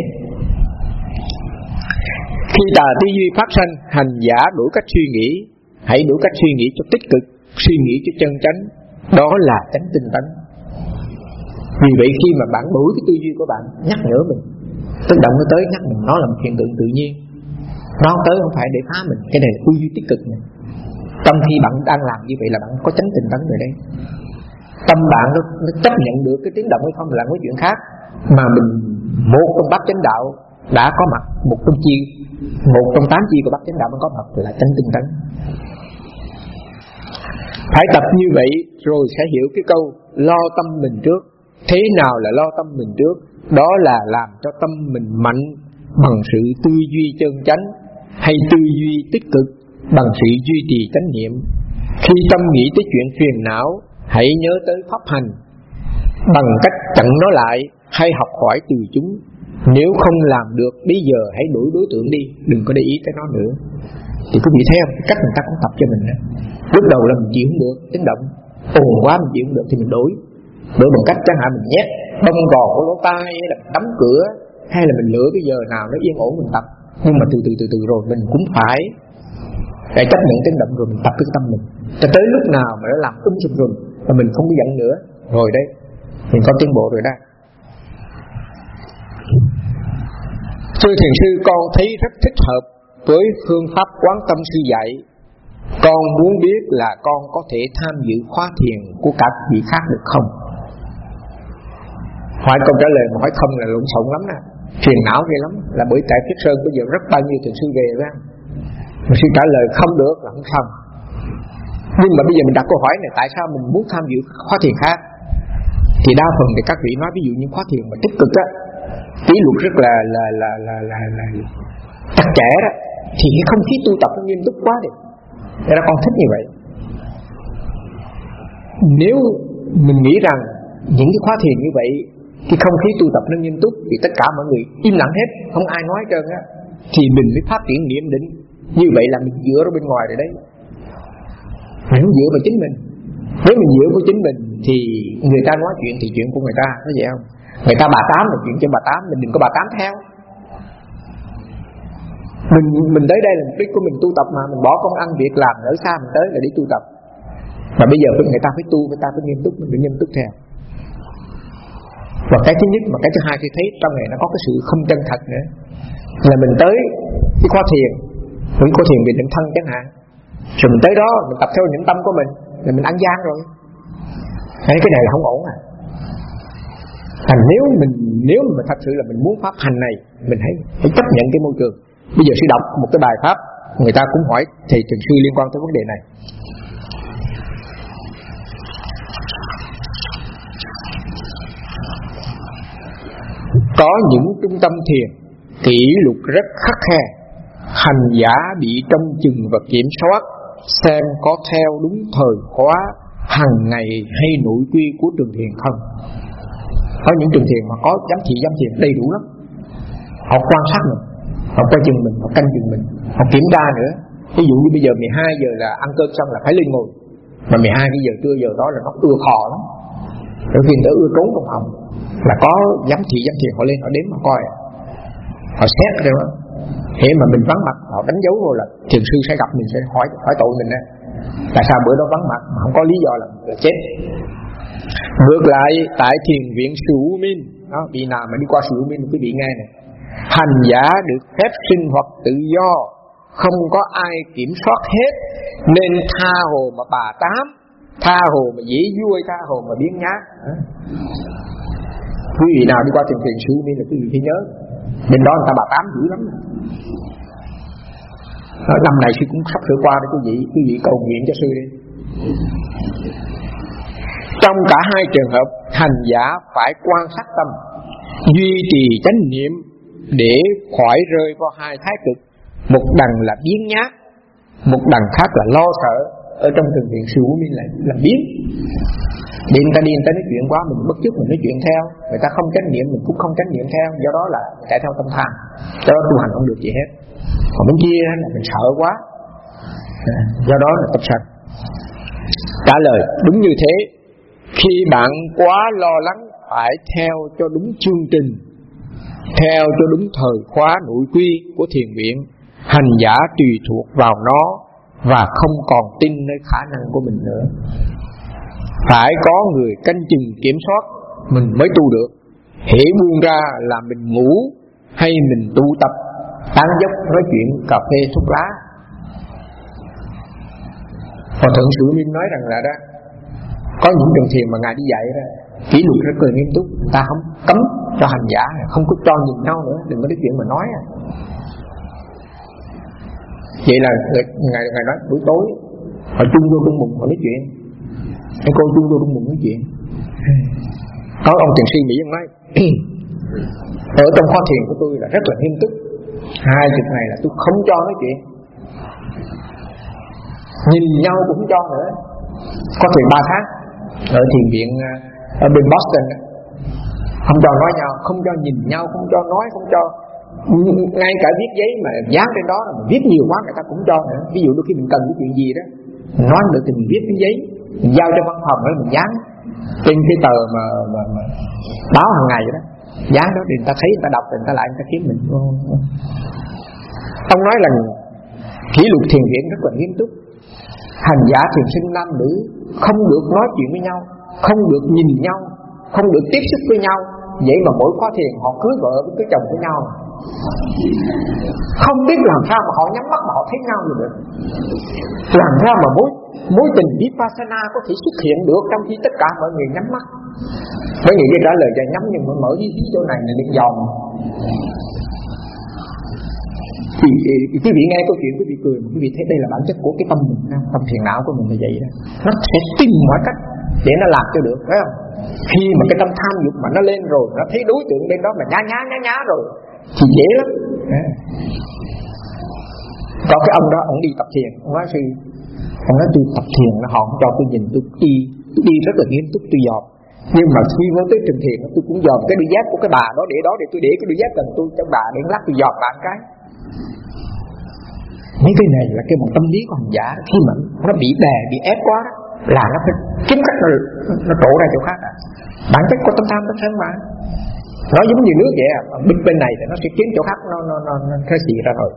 Khi tà tư duy phát sanh, hành giả đổi cách suy nghĩ. Hãy đổi cách suy nghĩ cho tích cực, suy nghĩ cho chân chánh. Đó là chánh tinh tấn. Vì vậy khi mà bạn đổi cái tư duy của bạn, nhắc nhở mình, tức động nó tới nhắc mình, nó là một hiện tượng tự nhiên, nó tới không phải để phá mình. Cái này là tư duy tích cực này. Tâm khi bạn đang làm như vậy là bạn có chánh tinh tấn rồi đấy. Tâm bạn nó chấp nhận được cái tiếng động hay không là một chuyện khác. Mà mình một trong bát chánh đạo đã có mặt, một trong 8 chi của bát chánh đạo nó có mặt là chánh tinh tấn. Phải tập như vậy rồi sẽ hiểu cái câu lo tâm mình trước. Thế nào là lo tâm mình trước? Đó là làm cho tâm mình mạnh bằng sự tư duy chân chánh, hay tư duy tích cực bằng sự duy trì chánh niệm. Khi tâm nghĩ tới chuyện phiền não, hãy nhớ tới pháp hành bằng cách chặn nó lại, hay học hỏi từ chúng. Nếu không làm được bây giờ hãy đổi đối tượng đi, đừng có để ý tới nó nữa. Thì quý vị thấy không, cái cách người ta cũng tập cho mình đó. Lúc đầu là mình chịu không được tiếng động, ồn quá mình chịu không được thì mình đổi bằng cách chẳng hạn mình nhét bông gò của lỗ tai, hay là mình đóng cửa, hay là mình lựa cái giờ nào nó yên ổn mình tập. Nhưng mà từ từ rồi mình cũng phải chấp nhận tiếng động, rồi mình tập cái tâm mình cho tới lúc nào mà nó làm sùm rồi mà mình không có giận nữa, rồi đấy mình có tiến bộ rồi đó. Thưa thiền sư, con thấy rất thích hợp với phương pháp quán tâm sư dạy. Con muốn biết là con có thể tham dự khóa thiền của các vị khác được không? Hỏi câu trả lời mà hỏi không là lộn xộn lắm nè, phiền não ghê lắm. Là bởi tại Phiết Sơn bây giờ rất bao nhiêu thiền sư về ra, mà sư trả lời không được là không xong. Nhưng mà bây giờ mình đặt câu hỏi này, tại sao mình muốn tham dự khóa thiền khác? Thì đa phần thì các vị nói ví dụ như khóa thiền mà tích cực á, kỷ luật rất là chặt chẽ đó, thì cái không khí tu tập nó nghiêm túc quá đi. Thế ra con thích như vậy. Nếu mình nghĩ rằng những cái khóa thiền như vậy, cái không khí tu tập nó nghiêm túc, thì tất cả mọi người im lặng hết, không ai nói hết trơn á, thì mình mới phát triển niệm định. Như vậy là mình dựa ra bên ngoài rồi đấy. Mình không dựa vào chính mình. Nếu mình dựa vào chính mình thì người ta nói chuyện thì chuyện của người ta, có vậy không? Người ta bà tám là chuyện cho bà tám, mình đừng có bà tám theo. Mình tới đây là mục đích của mình tu tập mà. Mình bỏ công ăn việc làm ở xa mình tới là để tu tập. Mà bây giờ người ta phải tu, người ta phải nghiêm túc, mình phải nghiêm túc theo. Và cái thứ nhất, mà cái thứ hai thì thấy trong này nó có cái sự không chân thật nữa. Là mình tới cái khóa thiền, những khóa thiền về định thân chẳng hạn, rồi mình tới đó mình tập theo những tâm của mình, là mình ăn gian rồi. Cái này là không ổn à. Thành nếu mà thật sự là mình muốn pháp hành này, mình phải chấp nhận cái môi trường. Bây giờ sư đọc một cái bài pháp, người ta cũng hỏi thầy thiền sư liên quan tới vấn đề này. Có những trung tâm thiền kỷ luật rất khắt khe, hành giả bị trông chừng và kiểm soát xem có theo đúng thời khóa hàng ngày hay nội quy của trường thiền không. Có những trường thiền mà có giám thị giám thiền đầy đủ lắm. Họ quan sát mình, họ coi chừng mình, họ canh chừng mình, họ kiểm tra nữa. Ví dụ như bây giờ 12 giờ là ăn cơm xong là phải lên ngồi, mà 12 cái giờ trưa giờ đó là nó ưa khò lắm. Đôi khi đỡ ưa trốn trong phòng, là có giám thị họ lên, họ đếm họ coi, họ xét rồi đó. Thế mà mình vắng mặt, họ đánh dấu rồi là thiền sư sẽ gặp mình, sẽ hỏi tội mình đó. Tại sao bữa đó vắng mặt mà không có lý do là chết. Ngược lại tại thiền viện Sư U Minh đó, vị nào mà đi qua Sư U Minh quý vị nghe này, hành giả được phép sinh hoạt tự do, không có ai kiểm soát hết, nên tha hồ mà bà tám, tha hồ mà dễ vui, tha hồ mà biến nhát. Quý vị nào đi qua thiền viện Sư U Minh là quý vị phải nhớ, bên đó người ta bà tám dữ lắm. Năm này sư cũng sắp sửa qua đấy quý vị cầu nguyện cho sư đi. Trong cả hai trường hợp, hành giả phải quan sát tâm, duy trì chánh niệm để khỏi rơi vào hai thái cực. Một đằng là biến nhát, một đằng khác là lo sợ. Ở trong thường viện Sư U Minh là biến. Để người ta đi người ta nói chuyện quá, mình bất chấp mình nói chuyện theo. Người ta không chánh niệm mình cũng không chánh niệm theo. Do đó là chạy theo tâm tham, do đó tu hành không được gì hết. Còn bên kia là mình sợ quá, do đó là tập sạch. Trả lời đúng như thế. Khi bạn quá lo lắng phải theo cho đúng chương trình, theo cho đúng thời khóa nội quy của thiền viện, hành giả tùy thuộc vào nó và không còn tin nơi khả năng của mình nữa. Phải có người canh chừng kiểm soát mình mới tu được. Hễ buông ra là mình ngủ hay mình tu tập, tán dốc nói chuyện cà phê thuốc lá. Hòa thượng Sư Minh nói rằng là đó, có những trường thiền mà ngài đi dạy đó, kỷ luật rất là nghiêm túc, ta không cấm cho hành giả, không có cho nhìn nhau nữa, đừng có nói chuyện mà nói. Vậy là ngài nói buổi tối họ chung vô trong bụng họ nói chuyện, cái cô chung vô trong bụng nói chuyện. Có ông thiền sư Mỹ ông nói ở trong khóa thiền của tôi là rất là nghiêm túc, 20 ngày là tôi không cho nói chuyện, nhìn nhau cũng không cho nữa. Có thiền 3 tháng ở thiền viện ở bên Boston đó, không cho nói nhau, không cho nhìn nhau, không cho nói, không cho ngay cả viết giấy mà dán trên đó là mình viết nhiều quá người ta cũng cho nữa. Ví dụ đôi khi mình cần cái chuyện gì đó mình nói được thì mình viết cái giấy, mình giao cho văn phòng đó mình dán trên cái tờ mà báo hàng ngày vậy đó, dán đó thì người ta thấy, người ta đọc thì người ta lại người ta kiếm mình. Ông nói là kỷ luật thiền viện rất là nghiêm túc. Hành giả thiền sinh nam nữ không được nói chuyện với nhau, không được nhìn nhau, không được tiếp xúc với nhau. Vậy mà mỗi khóa thiền họ cưới vợ với cưới chồng với nhau, không biết làm sao mà họ nhắm mắt mà họ thấy nhau được. Làm sao mà mối tình Vipassana có thể xuất hiện được trong khi tất cả mọi người nhắm mắt. Mấy người kia trả lời là nhắm nhưng mà mở cái chỗ này là được dòm. Thì quý vị nghe câu chuyện quý vị cười, mà quý vị thấy đây là bản chất của cái tâm mình, tâm phiền não của mình là vậy đó. Nó sẽ tìm mọi cách để nó làm cho được, phải không? Khi mà cái tâm tham dục mà nó lên rồi, nó thấy đối tượng bên đó mà nhá rồi thì dễ lắm. Có cái ông đó, ông đi tập thiền, ông nói sư, ông nói tôi tập thiền nó họ không cho tôi nhìn, tôi đi rất là nghiêm túc, tôi dòm. Nhưng mà khi vô tới trình thiền tôi cũng dòm cái đôi dép của cái bà đó để tôi để cái đôi dép gần tôi cho bà để lát tôi dòm bạn cái. Mấy cái này là cái một tâm lý của hành giả, khi mà nó bị đè, bị ép quá đó, là nó phải kiếm cách nó trổ ra chỗ khác. Bản chất của tâm tham tâm sân mà. Nó giống như nước vậy à, bên này thì nó sẽ kiếm chỗ khác nó xì ra thôi.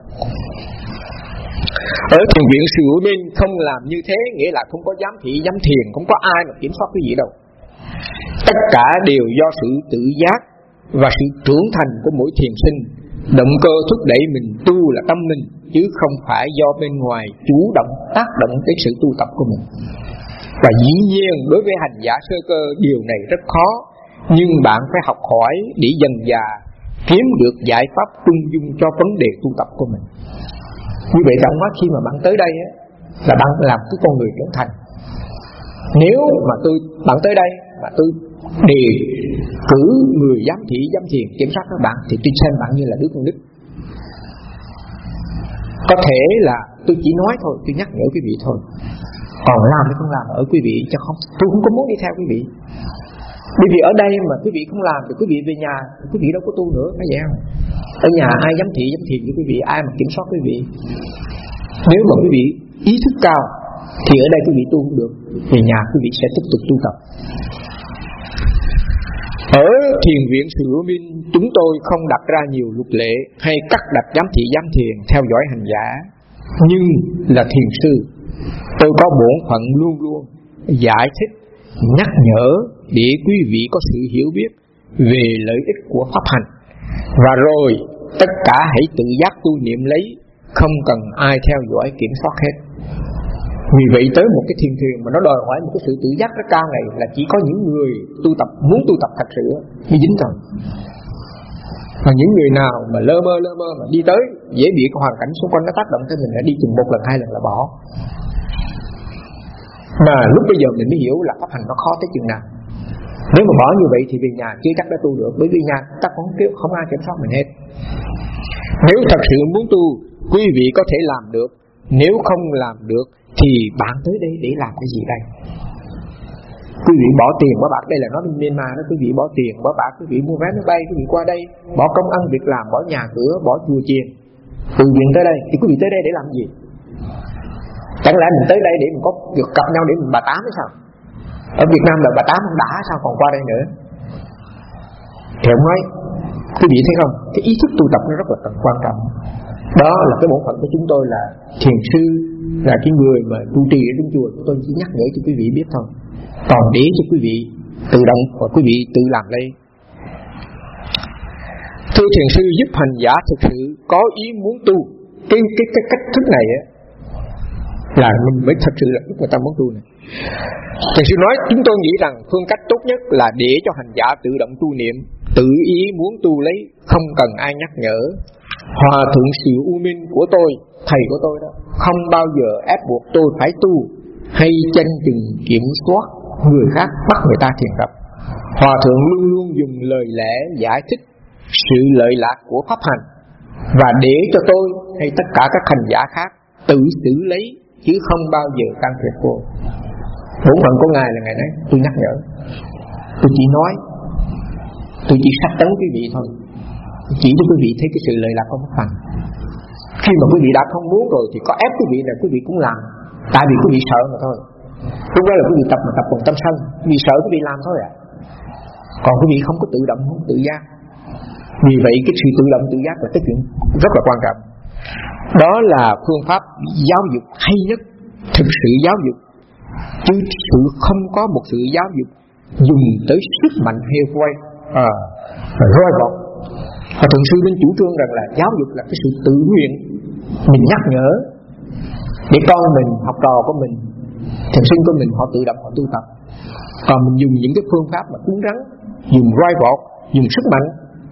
Ở thiền viện Sư Hữu Minh không làm như thế nghĩa là không có giám thị giám thiền, không có ai mà kiểm soát quý vị đâu. Tất cả đều do sự tự giác và sự trưởng thành của mỗi thiền sinh. Động cơ thúc đẩy mình tu là tâm mình, chứ không phải do bên ngoài chủ động tác động tới sự tu tập của mình. Và dĩ nhiên đối với hành giả sơ cơ điều này rất khó, nhưng bạn phải học hỏi để dần dà kiếm được giải pháp trung dung cho vấn đề tu tập của mình. Như vậy thì ông nói khi mà bạn tới đây á, là bạn làm cái con người trưởng thành. Nếu mà bạn tới đây mà tôi đề cử người giám thị giám thiền kiểm soát các bạn thì tôi xem bạn như là đứa con nít. Có thể là tôi chỉ nói thôi, tôi nhắc nhở quý vị thôi, còn làm hay không làm ở quý vị, chứ không tôi không có muốn đi theo quý vị. Bởi vì ở đây mà quý vị không làm thì quý vị về nhà thì quý vị đâu có tu nữa, phải vậy không? Ở nhà ai giám thị giám thiền với quý vị, ai mà kiểm soát quý vị? Nếu mà quý vị ý thức cao thì ở đây quý vị tu không được, về nhà quý vị sẽ tiếp tục tu tập. Ở thiền viện Sự Hữu Minh, chúng tôi không đặt ra nhiều luật lệ hay cắt đặt giám thị giám thiền theo dõi hành giả, nhưng là thiền sư, tôi có bổn phận luôn luôn giải thích, nhắc nhở để quý vị có sự hiểu biết về lợi ích của pháp hành. Và rồi tất cả hãy tự giác tu niệm lấy, không cần ai theo dõi kiểm soát hết. Vì vậy tới một cái thiền thuyền mà nó đòi hỏi một cái sự tự giác rất cao này là chỉ có những người tu tập, muốn tu tập thật sự mới dính rồi. Và những người nào mà lơ mơ mà đi tới dễ bị cái hoàn cảnh xung quanh nó tác động tới mình, đã đi chừng một lần hai lần là bỏ. Mà lúc bây giờ mình mới hiểu là pháp hành nó khó tới chừng nào. Nếu mà bỏ như vậy thì về nhà chưa chắc đã tu được, bởi vì nhà ta không ai kiểm soát mình hết. Nếu thật sự muốn tu, quý vị có thể làm được. Nếu không làm được thì bạn tới đây để làm cái gì đây? Quý vị bỏ tiền bỏ bạc, đây là nói bên Myanmar đó, quý vị bỏ tiền bỏ bạc, quý vị mua vé máy bay, quý vị qua đây, bỏ công ăn việc làm, bỏ nhà cửa, bỏ chùa chiền, từ viện tới đây, thì quý vị tới đây để làm gì? Chẳng lẽ mình tới đây để mình có được gặp nhau để mình bà tám hay sao? Ở Việt Nam là bà tám không đã sao còn qua đây nữa? Thì ông nói, quý vị thấy không, cái ý thức tu tập nó rất là quan trọng. Đó là cái bổn phận của chúng tôi là thiền sư, là cái người mà tu trì ở trong chùa, chúng tôi chỉ nhắc nhở cho quý vị biết thôi. Còn để cho quý vị tự động và quý vị tự làm đây. Thưa thiền sư, giúp hành giả thực sự có ý muốn tu, cái cách thức này á, là mình mới thật sự là lúc người ta muốn tu này. Thiền sư nói chúng tôi nghĩ rằng phương cách tốt nhất là để cho hành giả tự động tu niệm, tự ý muốn tu lấy, không cần ai nhắc nhở. Hòa thượng Sự U Minh của tôi, thầy của tôi đó, không bao giờ ép buộc tôi phải tu hay tranh chừng kiểm soát người khác bắt người ta thiền tập. Hòa thượng luôn luôn dùng lời lẽ giải thích sự lợi lạc của pháp hành, và để cho tôi hay tất cả các hành giả khác tự xử lấy, chứ không bao giờ can thiệp cô. Bổn phận của ngài là ngài nói tôi nhắc nhở, tôi chỉ nói, tôi chỉ sách tấn quý vị thôi, chỉ cho quý vị thấy cái sự lợi lạc của pháp hành. Khi mà quý vị đã không muốn rồi thì có ép quý vị là quý vị cũng làm, tại vì quý vị sợ mà thôi. Lúc đó là quý vị tập mà tập bằng tâm sân, quý vị sợ quý vị làm thôi à. Còn quý vị không có tự động, không tự giác. Vì vậy cái sự tự động tự giác là cái chuyện rất là quan trọng. Đó là phương pháp giáo dục hay nhất, thực sự giáo dục, chứ sự không có một sự giáo dục dùng tới sức mạnh heo quay roi vọt. Và thượng sư bên chủ trương rằng là giáo dục là cái sự tự nguyện, mình nhắc nhở để con mình, học trò của mình, thiền sinh của mình họ tự động họ tu tập. Còn mình dùng những cái phương pháp mà cứng rắn, dùng roi vọt, dùng sức mạnh,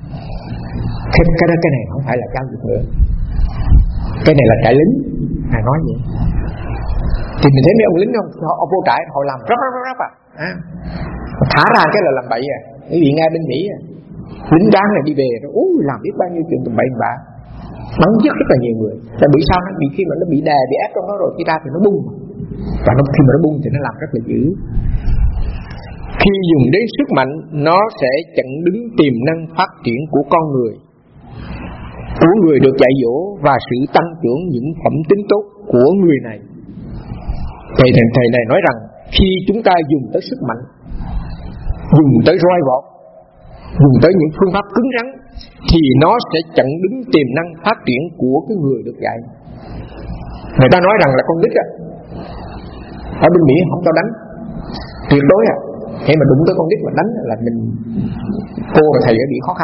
cái này không phải là giáo dục nữa, cái này là trại lính. Ngài nói vậy thì mình thấy mấy ông lính không, họ vô trại họ làm rắp thả ra cái là làm bậy à. Quý vị nghe bên Mỹ à, lính đáng này đi về rồi làm biết bao nhiêu chuyện tầm bậy bạ, bắn giết rất là nhiều người. Tại vì sao? Nó bị khi mà nó bị đè bị ép trong đó rồi, khi ra thì nó bung, và khi mà nó bung thì nó làm rất là dữ. Khi dùng đến sức mạnh, nó sẽ chặn đứng tiềm năng phát triển của con người, của người được dạy dỗ, và sự tăng trưởng những phẩm tính tốt của người này. Thầy này nói rằng khi chúng ta dùng tới sức mạnh, dùng tới roi vọt, dùng tới những phương pháp cứng rắn, thì nó sẽ chặn đứng tiềm năng phát triển của cái người được dạy. Người ta nói rằng là con nít ở bên Mỹ không cho đánh, tuyệt đối khi mà đụng tới con nít mà đánh là mình, cô và thầy bị khó khăn.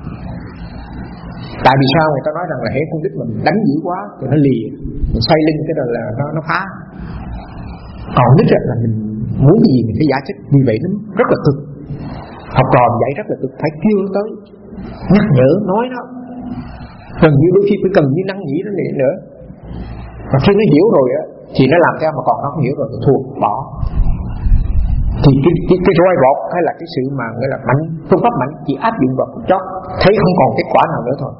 Tại vì sao? Người ta nói rằng là hễ con nít mà mình đánh dữ quá thì nó lìa, mình xoay lưng cái rồi là nó phá. Còn nít là mình muốn gì mình phải giải thích, vì vậy nó rất là cực. Học trò dạy rất là cực, phải kêu nó tới, nhắc nhở, nói nó. Gần như đôi khi phải cần như năn nỉ nó nữa. Và khi nó hiểu rồi thì nó làm theo, mà còn nó không hiểu rồi thì thua, bỏ. Thì cái roi vọt hay là cái sự mà gọi là mạnh, phương pháp mạnh chỉ áp dụng vào phút chót, thấy không còn kết quả nào nữa thôi.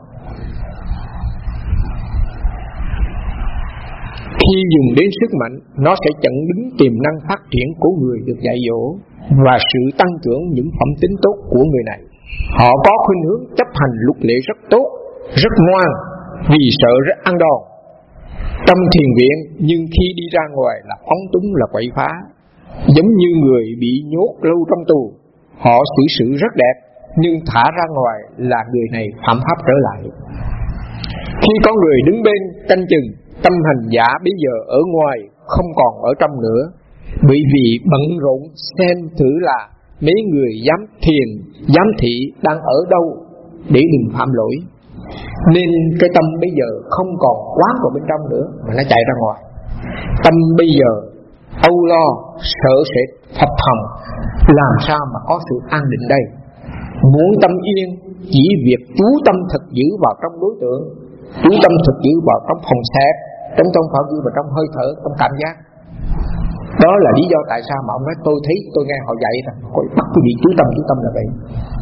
Khi dùng đến sức mạnh, nó sẽ chặn đứng tiềm năng phát triển của người được dạy dỗ và sự tăng trưởng những phẩm tính tốt của người này. Họ có khuynh hướng chấp hành luật lệ rất tốt, rất ngoan, vì sợ rất ăn đòn trong thiền viện, nhưng khi đi ra ngoài là phóng túng, là quậy phá, giống như người bị nhốt lâu trong tù. Họ xử sự rất đẹp, nhưng thả ra ngoài là người này phạm pháp trở lại. Khi có người đứng bên canh chừng, tâm hành giả bây giờ ở ngoài, không còn ở trong nữa, bởi vì bận rộn xem thử là mấy người giám thiền, giám thị đang ở đâu để đừng phạm lỗi. Nên cái tâm bây giờ không còn quán vào bên trong nữa, mà nó chạy ra ngoài. Tâm bây giờ âu lo, sợ sệt, phập phồng, làm sao mà có sự an định đây? Muốn tâm yên, chỉ việc chú tâm thật giữ vào trong đối tượng, chú tâm thật giữ vào trong phòng xẹp, trong phạm vi và trong hơi thở, trong cảm giác. Đó là lý do tại sao mà ông nói tôi thấy, tôi nghe họ dạy rằng bắt cái gì chú tâm là vậy.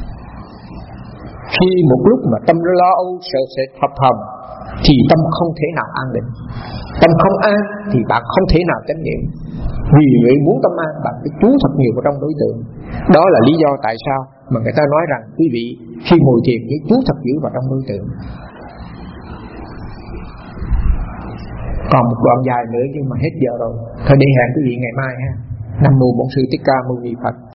Khi một lúc mà tâm lo âu, sợ sệt, phập phồng thì tâm không thể nào an định. Tâm không an thì bạn không thể nào chánh niệm. Vì vậy muốn tâm an, bạn phải chú thật nhiều vào trong đối tượng. Đó là lý do tại sao mà người ta nói rằng quý vị khi ngồi thiền nhớ chú thật nhiều vào trong đối tượng. Còn một đoạn dài nữa nhưng mà hết giờ rồi. Thôi để hẹn quý vị ngày mai ha. Nam mô Bổn Sư Thích Ca Mâu Ni Phật.